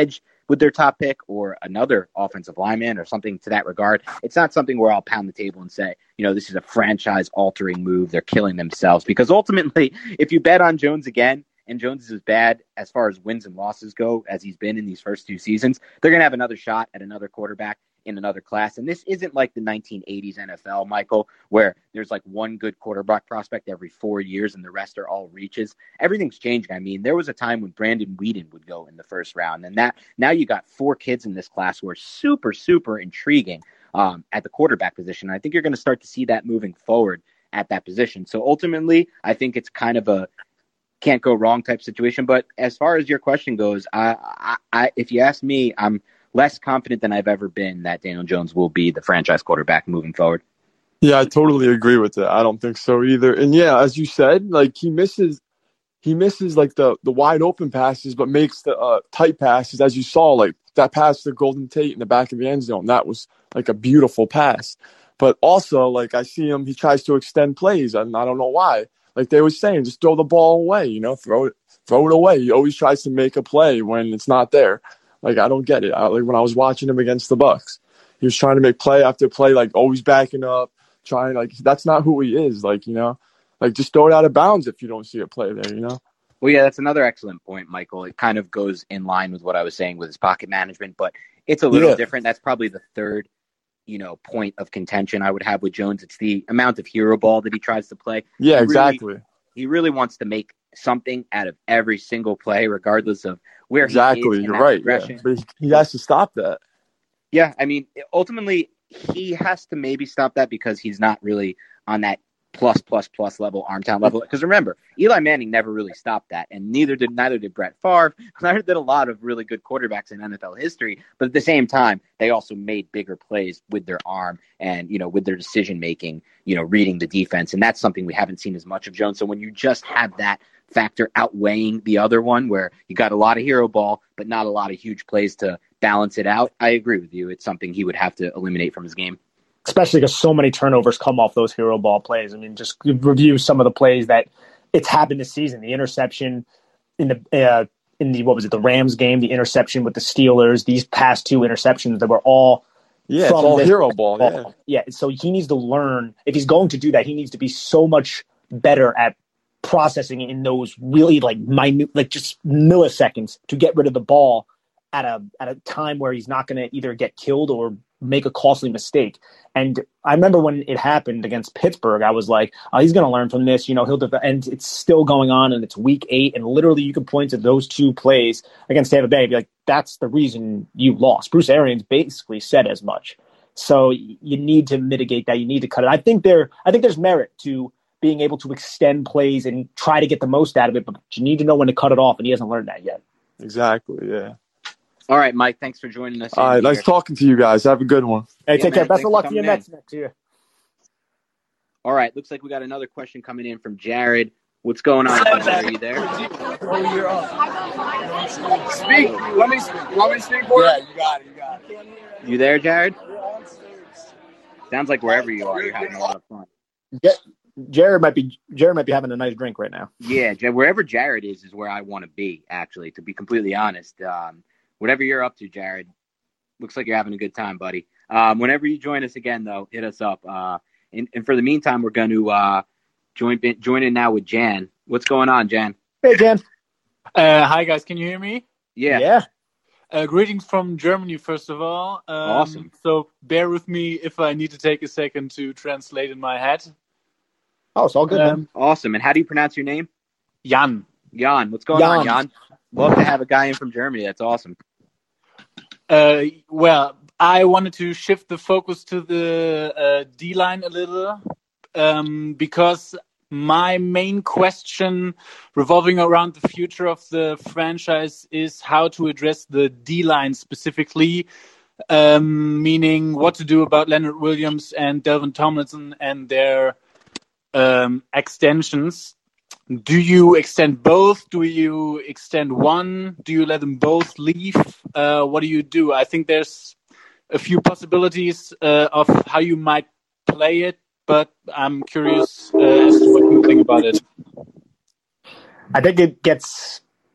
with their top pick or another offensive lineman or something to that regard. It's not something where I'll pound the table and say, you know, this is a franchise-altering move. They're killing themselves. Because ultimately, if you bet on Jones again, and Jones is as bad as far as wins and losses go as he's been in these first two seasons, they're going to have another shot at another quarterback in another class. And this isn't like the nineteen eighties N F L, Michael, where there's like one good quarterback prospect every four years and the rest are all reaches. Everything's changing. I mean, there was a time when Brandon Weeden would go in the first round, and that now you got four kids in this class who are super, super intriguing um, at the quarterback position. I think you're going to start to see that moving forward at that position. So ultimately, I think it's kind of a can't go wrong type situation. But as far as your question goes, I, I, I if you ask me, I'm less confident than I've ever been that Daniel Jones will be the franchise quarterback moving forward. Yeah, I totally agree with it. I don't think so either. And yeah, as you said, like he misses, he misses like the, the wide open passes, but makes the uh, tight passes. As you saw, like that pass to Golden Tate in the back of the end zone, that was like a beautiful pass. But also, like I see him, he tries to extend plays, and I don't know why. Like they were saying, just throw the ball away, you know, throw it, throw it away. He always tries to make a play when it's not there. Like, I don't get it. I, like when I was watching him against the Bucs, he was trying to make play after play, like always backing up, trying, like, that's not who he is. Like, you know, like just throw it out of bounds if you don't see a play there, you know? Well, yeah, that's another excellent point, Michael. It kind of goes in line with what I was saying with his pocket management, but it's a little Yeah. different. That's probably the third, you know, point of contention I would have with Jones. It's the amount of hero ball that he tries to play. Yeah, He really- exactly. He really wants to make something out of every single play, regardless of where Exactly. he is in You're that right. Yeah. progression. But he, he has to stop that. Yeah, I mean, ultimately, he has to maybe stop that because he's not really on that plus, plus, plus level, arm talent level. Because remember, Eli Manning never really stopped that, and neither did neither did Brett Favre. Neither did a lot of really good quarterbacks in N F L history. But at the same time, they also made bigger plays with their arm and, you know, with their decision making, you know, reading the defense, and that's something we haven't seen as much of Jones. So when you just have that factor outweighing the other one, where you got a lot of hero ball but not a lot of huge plays to balance it out, I agree with you. It's something he would have to eliminate from his game. Especially because so many turnovers come off those hero ball plays. I mean, just review some of the plays that it's happened this season. The interception in the uh, in the what was it the Rams game, the interception with the Steelers, these past two interceptions that were all Yeah, from it's all this hero ball. Yeah. ball. Yeah, so he needs to learn, if he's going to do that, he needs to be so much better at processing in those really like minute, like just milliseconds to get rid of the ball at a at a time where he's not going to either get killed or make a costly mistake. And I remember when it happened against Pittsburgh, I was like, oh, he's going to learn from this. You know, he'll dev-. And it's still going on, and it's week eight, and literally you can point to those two plays against Tampa Bay and be like, that's the reason you lost. Bruce Arians basically said as much. So you need to mitigate that. You need to cut it. I think there, I think there's merit to being able to extend plays and try to get the most out of it, but you need to know when to cut it off, and he hasn't learned that yet. Exactly, yeah. All right, Mike, thanks for joining us. All right, nice talking to you guys. Have a good one. Hey, Yeah, take care. man, Best thanks of for luck to your coming in. Mets next year. All right, looks like we got another question coming in from Jared. What's going on? Are you there? Oh, you're up. Speak. Let me speak. You want me to speak for Yeah, you got it. You got it. You there, Jared? Sounds like wherever you are, you're having a lot of fun. Ja- Jared might be Jared might be having a nice drink right now. Yeah, Ja- wherever Jared is is where I want to be, actually, to be completely honest. Um, whatever you're up to, Jared, looks like you're having a good time, buddy. Um, whenever you join us again, though, hit us up. Uh, and, and for the meantime, we're going to uh, join, join in now with Jan. What's going on, Jan? Hey, Jan. Uh, hi, guys. Can you hear me? Yeah. Yeah. Uh, greetings from Germany, first of all. Um, Awesome. So bear with me if I need to take a second to translate in my head. Oh, it's all good, Um, man. Awesome. And how do you pronounce your name? Jan. Jan. What's going on, Jan. Jan? Love to have a guy in from Germany. That's awesome. Uh, well, I wanted to shift the focus to the uh, D-line a little um, because my main question revolving around the future of the franchise is how to address the D-line specifically, um, meaning what to do about Leonard Williams and Delvin Tomlinson and their um, extensions. Do you extend both? Do you extend one? Do you let them both leave? Uh, what do you do? I think there's a few possibilities uh, of how you might play it, but I'm curious uh, as to what you think about it. I think it gets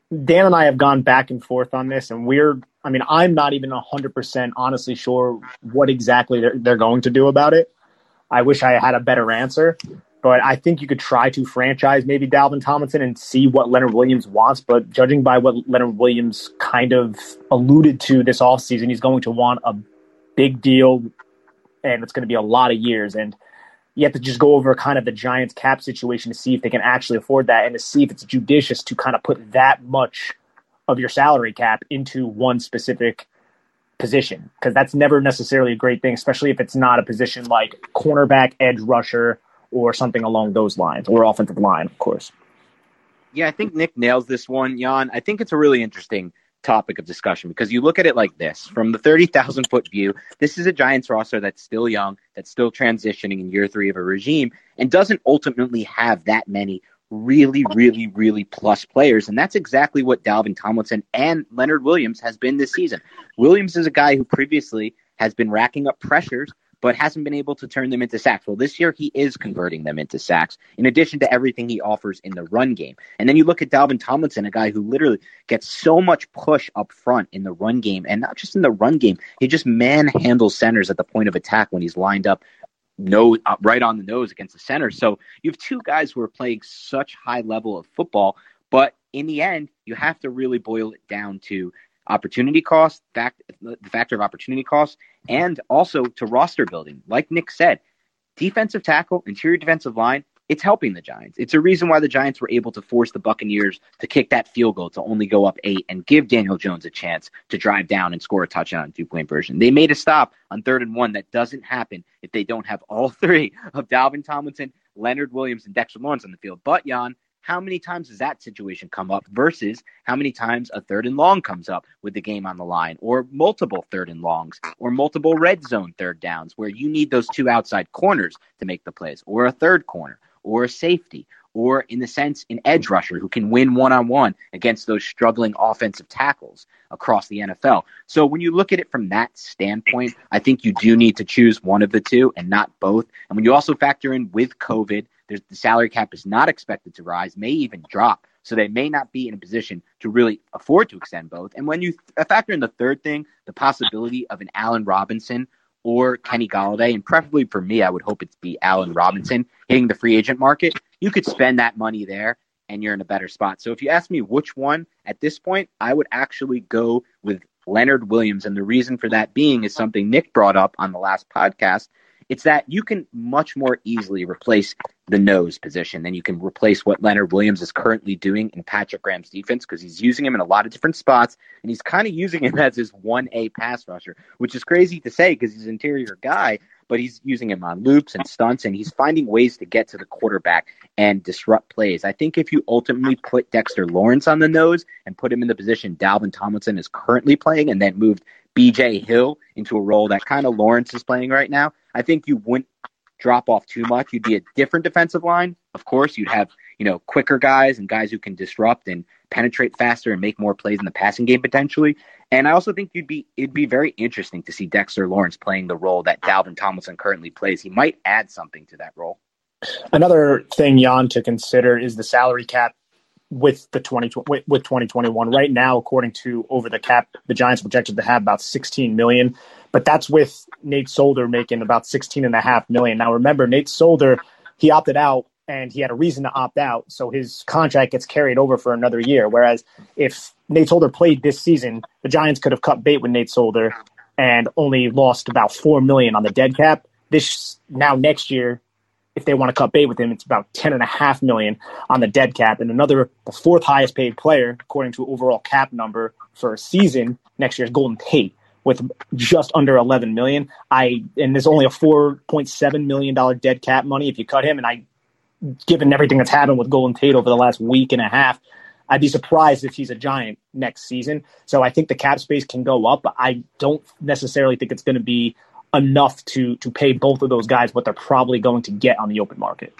Dan and I have gone back and forth on this, and we're, I mean, I'm not even one hundred percent honestly sure what exactly they're, they're going to do about it. I wish I had a better answer, but I think you could try to franchise maybe Dalvin Tomlinson and see what Leonard Williams wants. But judging by what Leonard Williams kind of alluded to this offseason, he's going to want a big deal, and it's going to be a lot of years. And you have to just go over kind of the Giants cap situation to see if they can actually afford that and to see if it's judicious to kind of put that much of your salary cap into one specific position, because that's never necessarily a great thing, especially if it's not a position like cornerback, edge rusher, or something along those lines, or offensive line, of course. Yeah, I think Nick nails this one, Jan. I think it's a really interesting topic of discussion because you look at it like this. From the thirty thousand foot view, this is a Giants roster that's still young, that's still transitioning in year three of a regime, and doesn't ultimately have that many really, really, really plus players. And that's exactly what Dalvin Tomlinson and Leonard Williams has been this season. Williams is a guy who previously has been racking up pressures, but hasn't been able to turn them into sacks. Well, this year he is converting them into sacks, in addition to everything he offers in the run game. And then you look at Dalvin Tomlinson, a guy who literally gets so much push up front in the run game, and not just in the run game. He just manhandles centers at the point of attack when he's lined up nose, uh, right on the nose against the center. So you have two guys who are playing such high level of football, but in the end, you have to really boil it down to opportunity cost, fact, the factor of opportunity cost, and also to roster building. Like Nick said, defensive tackle, interior defensive line, it's helping the Giants. It's a reason why the Giants were able to force the Buccaneers to kick that field goal to only go up eight and give Daniel Jones a chance to drive down and score a touchdown in two-point version. They made a stop on third and one. That doesn't happen if they don't have all three of Dalvin Tomlinson, Leonard Williams, and Dexter Lawrence on the field. But, Jan, how many times does that situation come up versus how many times a third and long comes up with the game on the line, or multiple third and longs, or multiple red zone third downs where you need those two outside corners to make the plays, or a third corner, or a safety, or in the sense an edge rusher who can win one-on-one against those struggling offensive tackles across the N F L. So when you look at it from that standpoint, I think you do need to choose one of the two and not both. And when you also factor in with COVID, there's, the salary cap is not expected to rise, may even drop. So they may not be in a position to really afford to extend both. And when you th- factor in the third thing, the possibility of an Allen Robinson or Kenny Golladay, and preferably for me, I would hope it's be Allen Robinson hitting the free agent market, you could spend that money there and you're in a better spot. So if you ask me which one at this point, I would actually go with Leonard Williams. And the reason for that being is something Nick brought up on the last podcast. It's that you can much more easily replace the nose position than you can replace what Leonard Williams is currently doing in Patrick Graham's defense, because he's using him in a lot of different spots, and he's kind of using him as his one A pass rusher, which is crazy to say because he's an interior guy, but he's using him on loops and stunts, and he's finding ways to get to the quarterback and disrupt plays. I think if you ultimately put Dexter Lawrence on the nose and put him in the position Dalvin Tomlinson is currently playing, and then moved B J Hill into a role that kind of Lawrence is playing right now, I think you wouldn't drop off too much. You'd be a different defensive line. Of course, you'd have, you know, quicker guys and guys who can disrupt and penetrate faster and make more plays in the passing game potentially. And I also think you'd be it'd be very interesting to see Dexter Lawrence playing the role that Dalvin Tomlinson currently plays. He might add something to that role. Another thing, Jan, to consider is the salary cap with the twenty with twenty twenty-one. Right now, according to Over the Cap, the Giants projected to have about sixteen million dollars, but that's with Nate Solder making about sixteen and a half million. Now, remember, Nate Solder, he opted out and he had a reason to opt out, so his contract gets carried over for another year. Whereas if Nate Solder played this season, the Giants could have cut bait with Nate Solder and only lost about four million dollars on the dead cap. This now next year, if they want to cut bait with him, it's about ten and a half million on the dead cap. And another, the fourth highest paid player, according to overall cap number for a season next year, is Golden Tate with just under eleven million. I, and there's only a four point seven million dollars dead cap money if you cut him. And I, given everything that's happened with Golden Tate over the last week and a half, I'd be surprised if he's a Giant next season. So I think the cap space can go up, but I don't necessarily think it's going to be enough to to pay both of those guys what they're probably going to get on the open market.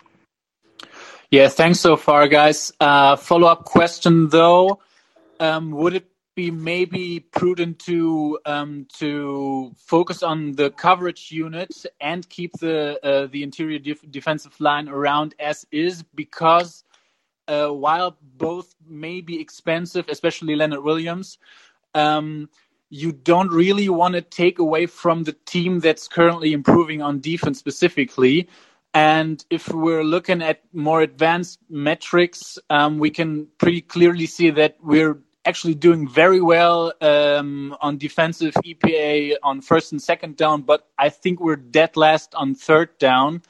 Yeah, thanks so far, guys. Uh, follow-up question, though. Um, would it be maybe prudent to um, to focus on the coverage unit and keep the uh, the interior def- defensive line around as is? Because uh, while both may be expensive, especially Leonard Williams, um, you don't really want to take away from the team that's currently improving on defense specifically. And if we're looking at more advanced metrics, um, we can pretty clearly see that we're actually doing very well um, on defensive E P A on first and second down, but I think we're dead last on third down.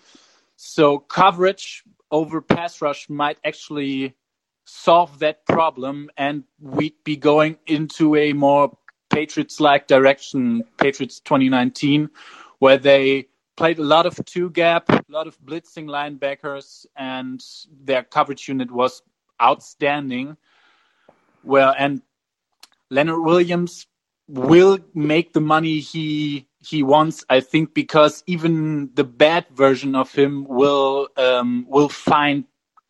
So coverage over pass rush might actually solve that problem, and we'd be going into a more Patriots-like direction, Patriots twenty nineteen, where they played a lot of two-gap, a lot of blitzing linebackers, and their coverage unit was outstanding. Well, and Leonard Williams will make the money he he wants, I think, because even the bad version of him will um, will find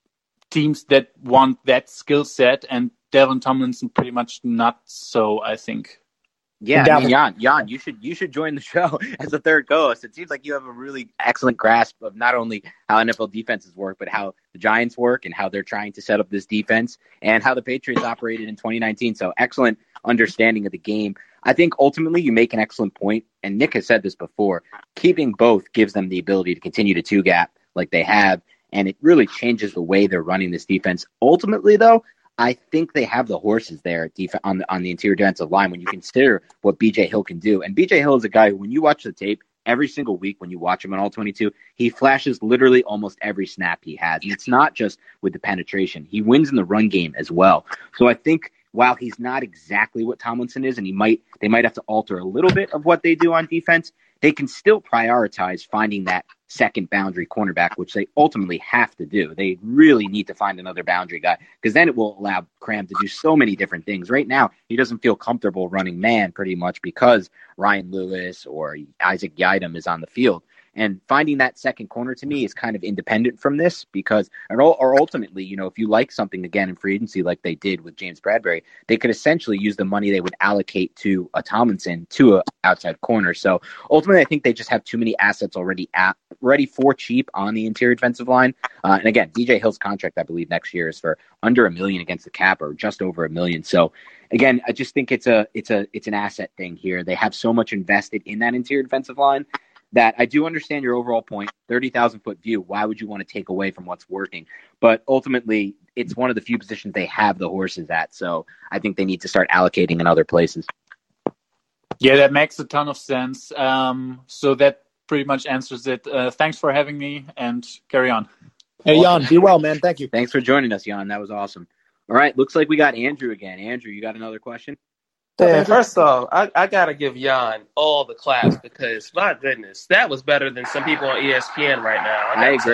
teams that want that skill set, and Dalvin Tomlinson pretty much not so, I think. Yeah, I mean, Jan, Jan, you should you should join the show as a third co-host. It seems like you have a really excellent grasp of not only how N F L defenses work, but how the Giants work and how they're trying to set up this defense and how the Patriots operated in twenty nineteen. So excellent understanding of the game. I think ultimately you make an excellent point, and Nick has said this before. Keeping both gives them the ability to continue to two-gap like they have, and it really changes the way they're running this defense. Ultimately, though, I think they have the horses there at def- on the on the interior defensive line when you consider what B J Hill can do. And B J Hill is a guy who, when you watch the tape, every single week when you watch him on all twenty-two, he flashes literally almost every snap he has. And it's not just with the penetration. He wins in the run game as well. So I think while he's not exactly what Tomlinson is, and he might they might have to alter a little bit of what they do on defense, they can still prioritize finding that second boundary cornerback, which they ultimately have to do. They really need to find another boundary guy, because then it will allow Cram to do so many different things. Right now, he doesn't feel comfortable running man pretty much because Ryan Lewis or Isaac Yiadom is on the field. And finding that second corner to me is kind of independent from this, because, or ultimately, you know, if you like something again in free agency like they did with James Bradbury, they could essentially use the money they would allocate to a Tomlinson to an outside corner. So ultimately, I think they just have too many assets already at, ready for cheap on the interior defensive line. Uh, and again, D J Hill's contract, I believe, next year is for under a million against the cap, or just over a million. So again, I just think it's a it's a it's an asset thing here. They have so much invested in that interior defensive line that I do understand your overall point, thirty thousand foot view. Why would you want to take away from what's working? But ultimately, it's one of the few positions they have the horses at. So I think they need to start allocating in other places. Yeah, that makes a ton of sense. Um, so that pretty much answers it. Uh, thanks for having me, and carry on. Hey, Jan, be well, man. Thank you. Thanks for joining us, Jan. That was awesome. All right, looks like we got Andrew again. Andrew, you got another question? Yeah, first off, I, I got to give Jan all the claps, because, my goodness, that was better than some people on E S P N right now. I, I agree.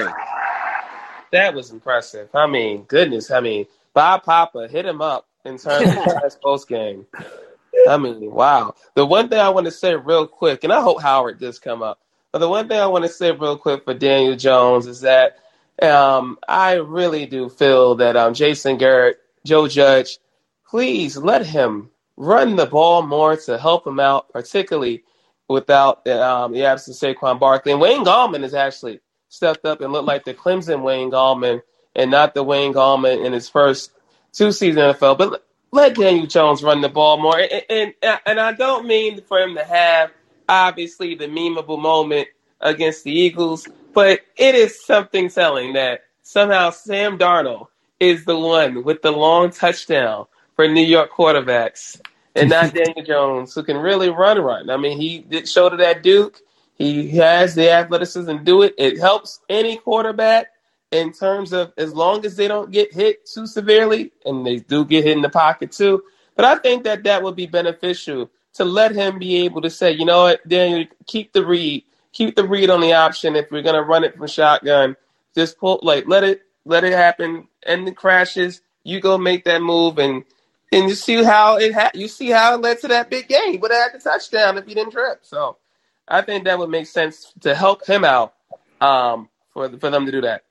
That was impressive. I mean, goodness. I mean, Bob Papa, hit him up in terms of the post game. I mean, wow. The one thing I want to say real quick, and I hope Howard does come up, but the one thing I want to say real quick for Daniel Jones is that um, I really do feel that um, Jason Garrett, Joe Judge, please let him run the ball more to help him out, particularly without um, the absence of Saquon Barkley. And Wayne Gallman has actually stepped up and looked like the Clemson Wayne Gallman and not the Wayne Gallman in his first two seasons in the N F L. But let Daniel Jones run the ball more. And, and, and I don't mean for him to have, obviously, the memeable moment against the Eagles, but it is something telling that somehow Sam Darnold is the one with the long touchdown for New York quarterbacks, and not Daniel Jones, who can really run, run. I mean, he did show to that Duke. He has the athleticism to do it. It helps any quarterback in terms of as long as they don't get hit too severely, and they do get hit in the pocket too. But I think that that would be beneficial to let him be able to say, you know what, Daniel, keep the read. Keep the read on the option. If we're going to run it from shotgun, just pull, like, let it, let it happen. And the crashes, you go make that move, and And you see how it ha- you see how it led to that big game. He would have had the touchdown if he didn't trip. So I think that would make sense to help him out um, for for them to do that.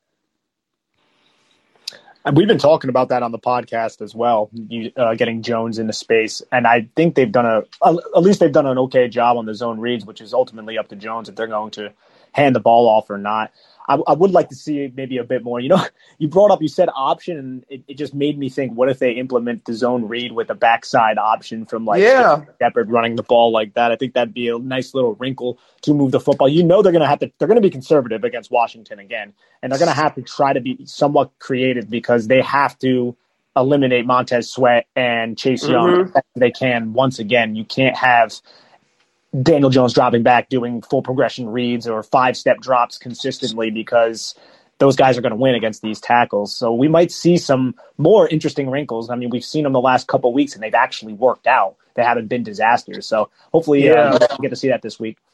And we've been talking about that on the podcast as well, you, uh, getting Jones into space. And I think they've done a, at least they've done an okay job on the zone reads, which is ultimately up to Jones if they're going to hand the ball off or not. I, I would like to see maybe a bit more. You know, you brought up, you said option, and it, it just made me think, what if they implement the zone read with a backside option from like Yeah. Shepard running the ball like that? I think that'd be a nice little wrinkle to move the football. You know, they're going to have to, they're going to be conservative against Washington again, and they're going to have to try to be somewhat creative because they have to eliminate Montez Sweat and Chase Young Mhm. as best they can once again. You can't have Daniel Jones dropping back, doing full progression reads or five-step drops consistently because those guys are going to win against these tackles. So we might see some more interesting wrinkles. I mean, we've seen them the last couple of weeks, and they've actually worked out. They haven't been disasters. So hopefully Yeah. uh, we'll get to see that this week.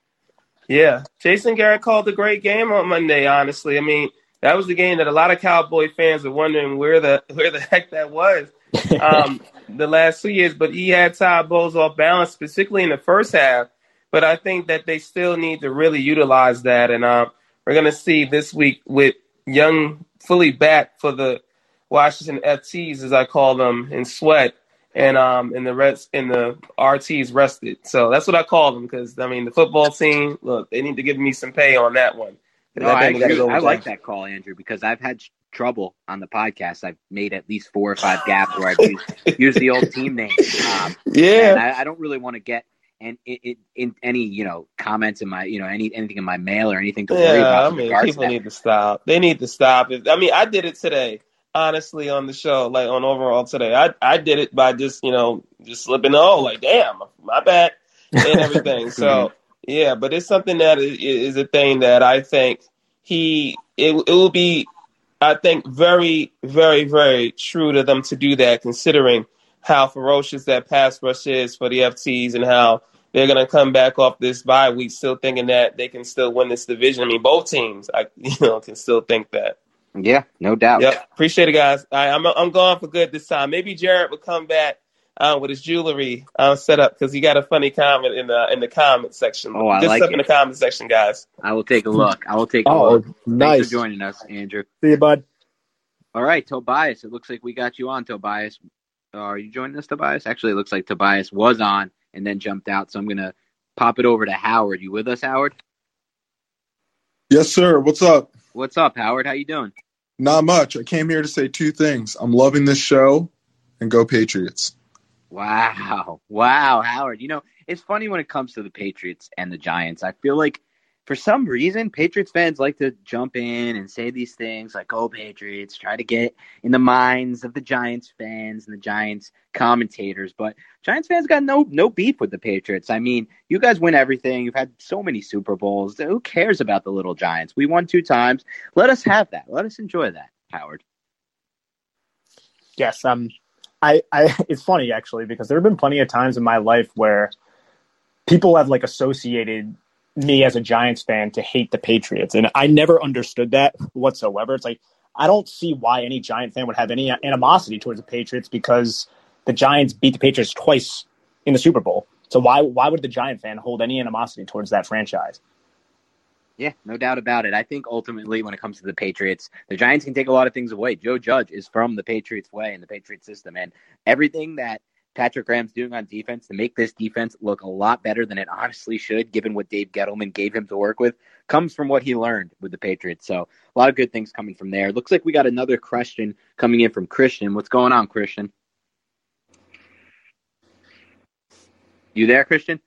Yeah, Jason Garrett called a great game on Monday, honestly. I mean, that was the game that a lot of Cowboy fans were wondering where the where the heck that was um, the last two years. But he had Todd Bowles off balance, particularly in the first half. But I think that they still need to really utilize that. And uh, we're going to see this week with Young fully back for the Washington F Ts, as I call them, in Sweat, and um, and the rest and the R Ts rested. So that's what I call them because, I mean, the football team, look, they need to give me some pay on that one. No, I agree. I like that call, Andrew, because I've had trouble on the podcast. I've made at least four or five gaps where I've used, used the old team name. Um, yeah, and I, I don't really want to get and it, it, in any you know comments in my you know any anything in my mail or anything to worry yeah, about. I mean, people need to stop. They need to stop. I mean, I did it today, honestly, on the show, like on overall today. I I did it by just you know just slipping. Oh, like damn, my bad, and everything. So. Yeah, but it's something that is, is a thing that I think he it, it will be, I think, very, very, very true to them to do that, considering how ferocious that pass rush is for the F Ts and how they're going to come back off this bye week still thinking that they can still win this division. I mean, both teams, I you know, can still think that. Yeah, no doubt. Yep, appreciate it, guys. I, I'm I'm going for good this time. Maybe Jared will come back. Uh, with his jewelry uh, set up because he got a funny comment in the in the comment section. Oh, I Just like up it. in the comment section, guys. I will take a look. I will take a Oh, look. nice. Thanks for joining us, Andrew. See you, bud. All right, Tobias. It looks like we got you on, Tobias. Uh, are you joining us, Tobias? Actually, it looks like Tobias was on and then jumped out. So I'm going to pop it over to Howard. You with us, Howard? Yes, sir. What's up? What's up, Howard? How you doing? Not much. I came here to say two things. I'm loving this show, and go Patriots. Wow. Wow, Howard. You know, it's funny when it comes to the Patriots and the Giants. I feel like for some reason, Patriots fans like to jump in and say these things like, oh, Patriots, try to get in the minds of the Giants fans and the Giants commentators. But Giants fans got no no beef with the Patriots. I mean, you guys win everything. You've had so many Super Bowls. Who cares about the little Giants? We won two times. Let us have that. Let us enjoy that, Howard. Yes, um, I, I, it's funny actually because there have been plenty of times in my life where people have like associated me as a Giants fan to hate the Patriots, and I never understood that whatsoever. It's like I don't see why any Giant fan would have any animosity towards the Patriots because the Giants beat the Patriots twice in the Super Bowl. So why why would the Giant fan hold any animosity towards that franchise? Yeah, no doubt about it. I think ultimately when it comes to the Patriots, the Giants can take a lot of things away. Joe Judge is from the Patriots way and the Patriots system. And everything that Patrick Graham's doing on defense to make this defense look a lot better than it honestly should, given what Dave Gettleman gave him to work with, comes from what he learned with the Patriots. So a lot of good things coming from there. Looks like we got another question coming in from Christian. What's going on, Christian? You there, Christian?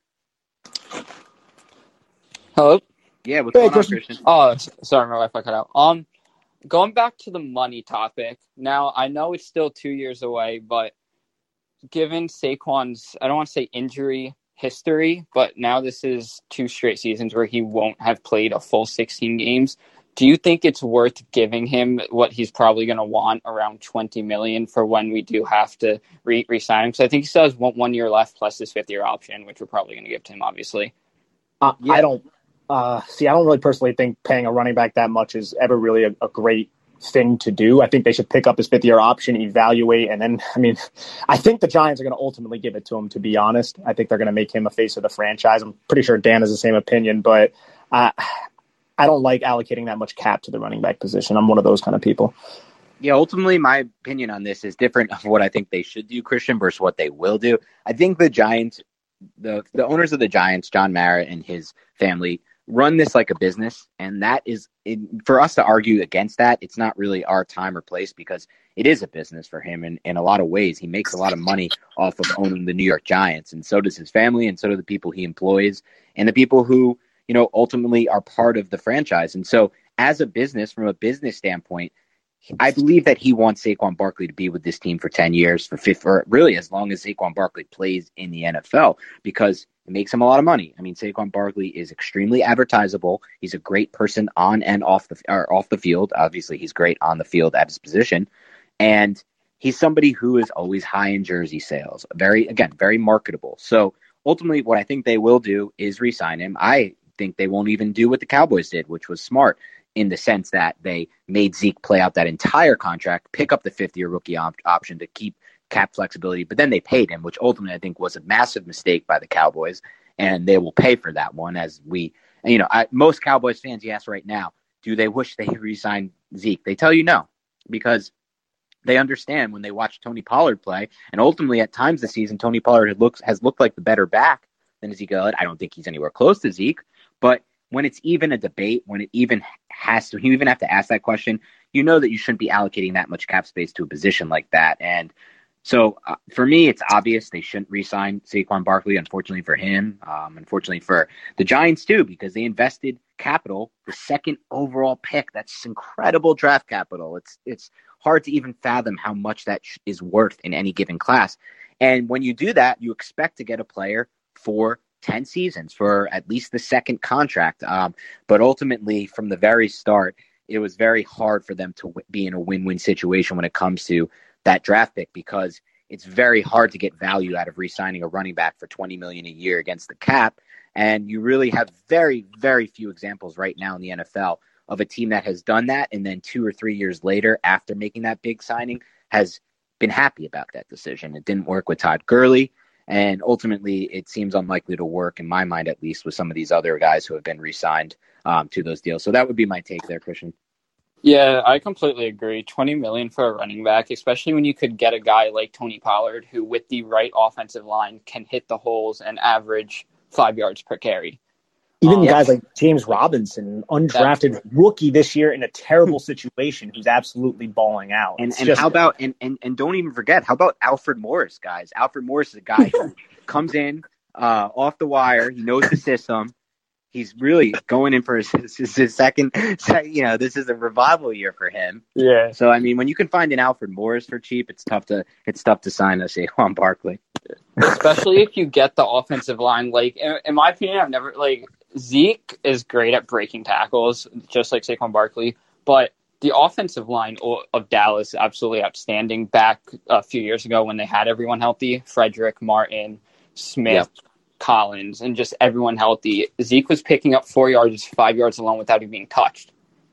Hello? Yeah, what's going on, Christian? Oh, s- sorry, my Wi-Fi cut out. Um, going back to the money topic. Now, I know it's still two years away, but given Saquon's, I don't want to say injury history, but now this is two straight seasons where he won't have played a full sixteen games. Do you think it's worth giving him what he's probably going to want, around twenty million dollars, for when we do have to re- re-sign him? Because I think he still has one, one year left plus his fifth year option, which we're probably going to give to him, obviously. Uh, I don't uh, see. I don't really personally think paying a running back that much is ever really a, a great thing to do. I think they should pick up his fifth year option, evaluate, and then. I mean, I think the Giants are going to ultimately give it to him. To be honest, I think they're going to make him a face of the franchise. I'm pretty sure Dan has the same opinion, but uh, I don't like allocating that much cap to the running back position. I'm one of those kind of people. Yeah, ultimately, my opinion on this is different of what I think they should do, Christian, versus what they will do. I think the Giants, the the owners of the Giants, John Mara and his family, run this like a business. And that is, it, for us to argue against that, it's not really our time or place, because it is a business for him in, in a lot of ways. He makes a lot of money off of owning the New York Giants, and so does his family, and so do the people he employs, and the people who, you know, ultimately are part of the franchise. And so as a business, from a business standpoint, I believe that he wants Saquon Barkley to be with this team for ten years, for fifth, or really as long as Saquon Barkley plays in the N F L, because it makes him a lot of money. I mean, Saquon Barkley is extremely advertisable. He's a great person on and off the or off the field. Obviously, he's great on the field at his position, and he's somebody who is always high in jersey sales. Very, again, very marketable. So ultimately, what I think they will do is re-sign him. I think they won't even do what the Cowboys did, which was smart, in the sense that they made Zeke play out that entire contract, pick up the fifth-year rookie op- option to keep cap flexibility, but then they paid him, which ultimately I think was a massive mistake by the Cowboys, and they will pay for that one. As we, you know, I, most Cowboys fans, you ask right now, do they wish they re-signed Zeke? They tell you no, because they understand when they watch Tony Pollard play, and ultimately at times this season, Tony Pollard looks, has looked like the better back than Ezekiel Elliott. I don't think he's anywhere close to Zeke, but when it's even a debate, when it even has to, you even have to ask that question, you know that you shouldn't be allocating that much cap space to a position like that. And so uh, for me, it's obvious they shouldn't re-sign Saquon Barkley, unfortunately for him, um, unfortunately for the Giants too, because they invested capital, the second overall pick. That's incredible draft capital. It's, it's hard to even fathom how much that sh- is worth in any given class. And when you do that, you expect to get a player for ten seasons, for at least the second contract. Um, but ultimately, from the very start, it was very hard for them to w- be in a win-win situation when it comes to that draft pick, because it's very hard to get value out of re-signing a running back for twenty million dollars a year against the cap. And you really have very, very few examples right now in the N F L of a team that has done that, and then two or three years later, after making that big signing, has been happy about that decision. It didn't work with Todd Gurley. And ultimately, it seems unlikely to work, in my mind at least, with some of these other guys who have been re-signed um, to those deals. So that would be my take there, Christian. Yeah, I completely agree. twenty million dollars for a running back, especially when you could get a guy like Tony Pollard, who with the right offensive line can hit the holes and average five yards per carry. Even um, guys like James Robinson, undrafted rookie this year in a terrible situation, who's absolutely balling out. And It's and just- how about and, and and don't even forget, how about Alfred Morris, guys? Alfred Morris is a guy who comes in uh, off the wire. He knows the system. He's really going in for his, his, his second. You know, this is a revival year for him. Yeah. So I mean, when you can find an Alfred Morris for cheap, it's tough to it's tough to sign a Saquon Barkley. Especially if you get the offensive line. Like, in, in my opinion, I've never, like, Zeke is great at breaking tackles, just like Saquon Barkley, but the offensive line of Dallas is absolutely outstanding. Back a few years ago when they had everyone healthy, Frederick, Martin, Smith, yep. Collins, and just everyone healthy, Zeke was picking up four yards, five yards alone without even being touched.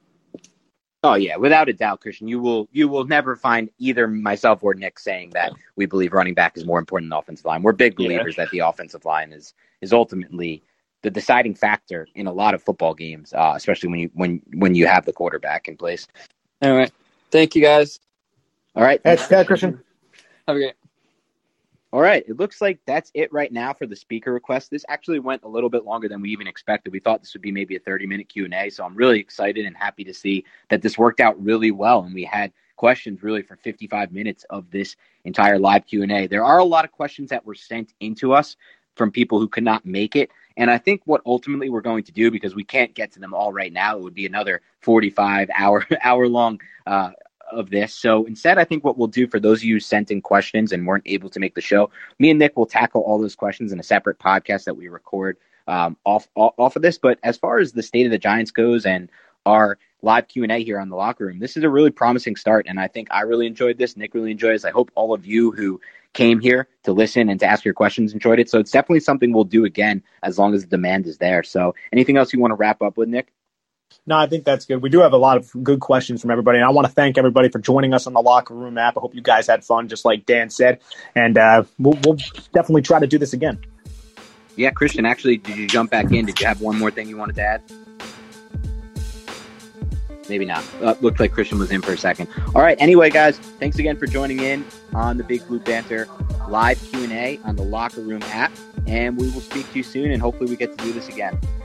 Oh yeah, without a doubt, Christian. You will you will never find either myself or Nick saying that we believe running back is more important than the offensive line. We're big believers yeah. that the offensive line is is ultimately the deciding factor in a lot of football games, uh, especially when you when when you have the quarterback in place. All right, thank you guys. All right, that's that, Christian. Have a great. All right, it looks like that's it right now for the speaker request. This actually went a little bit longer than we even expected. We thought this would be maybe a thirty-minute Q and A, so I'm really excited and happy to see that this worked out really well, and we had questions really for fifty-five minutes of this entire live Q and A. There are a lot of questions that were sent into us from people who could not make it, and I think what ultimately we're going to do, because we can't get to them all right now, it would be another forty-five hour hour long uh of this. So instead, I think what we'll do for those of you who sent in questions and weren't able to make the show, me and Nick will tackle all those questions in a separate podcast that we record um, off, off off of this. But as far as the state of the Giants goes and our live Q and A here on The Locker Room, this is a really promising start. And I think I really enjoyed this. Nick really enjoyed this. I hope all of you who came here to listen and to ask your questions enjoyed it. So it's definitely something we'll do again as long as the demand is there. So anything else you want to wrap up with, Nick? No, I think that's good. We do have a lot of good questions from everybody, and I want to thank everybody for joining us on the Locker Room app. I hope you guys had fun, just like Dan said, and uh, we'll, we'll definitely try to do this again. Yeah, Christian, actually, did you jump back in? Did you have one more thing you wanted to add? Maybe not. Uh, looked like Christian was in for a second. All right, anyway, guys, thanks again for joining in on the Big Blue Banter live Q and A on the Locker Room app, and we will speak to you soon, and hopefully we get to do this again.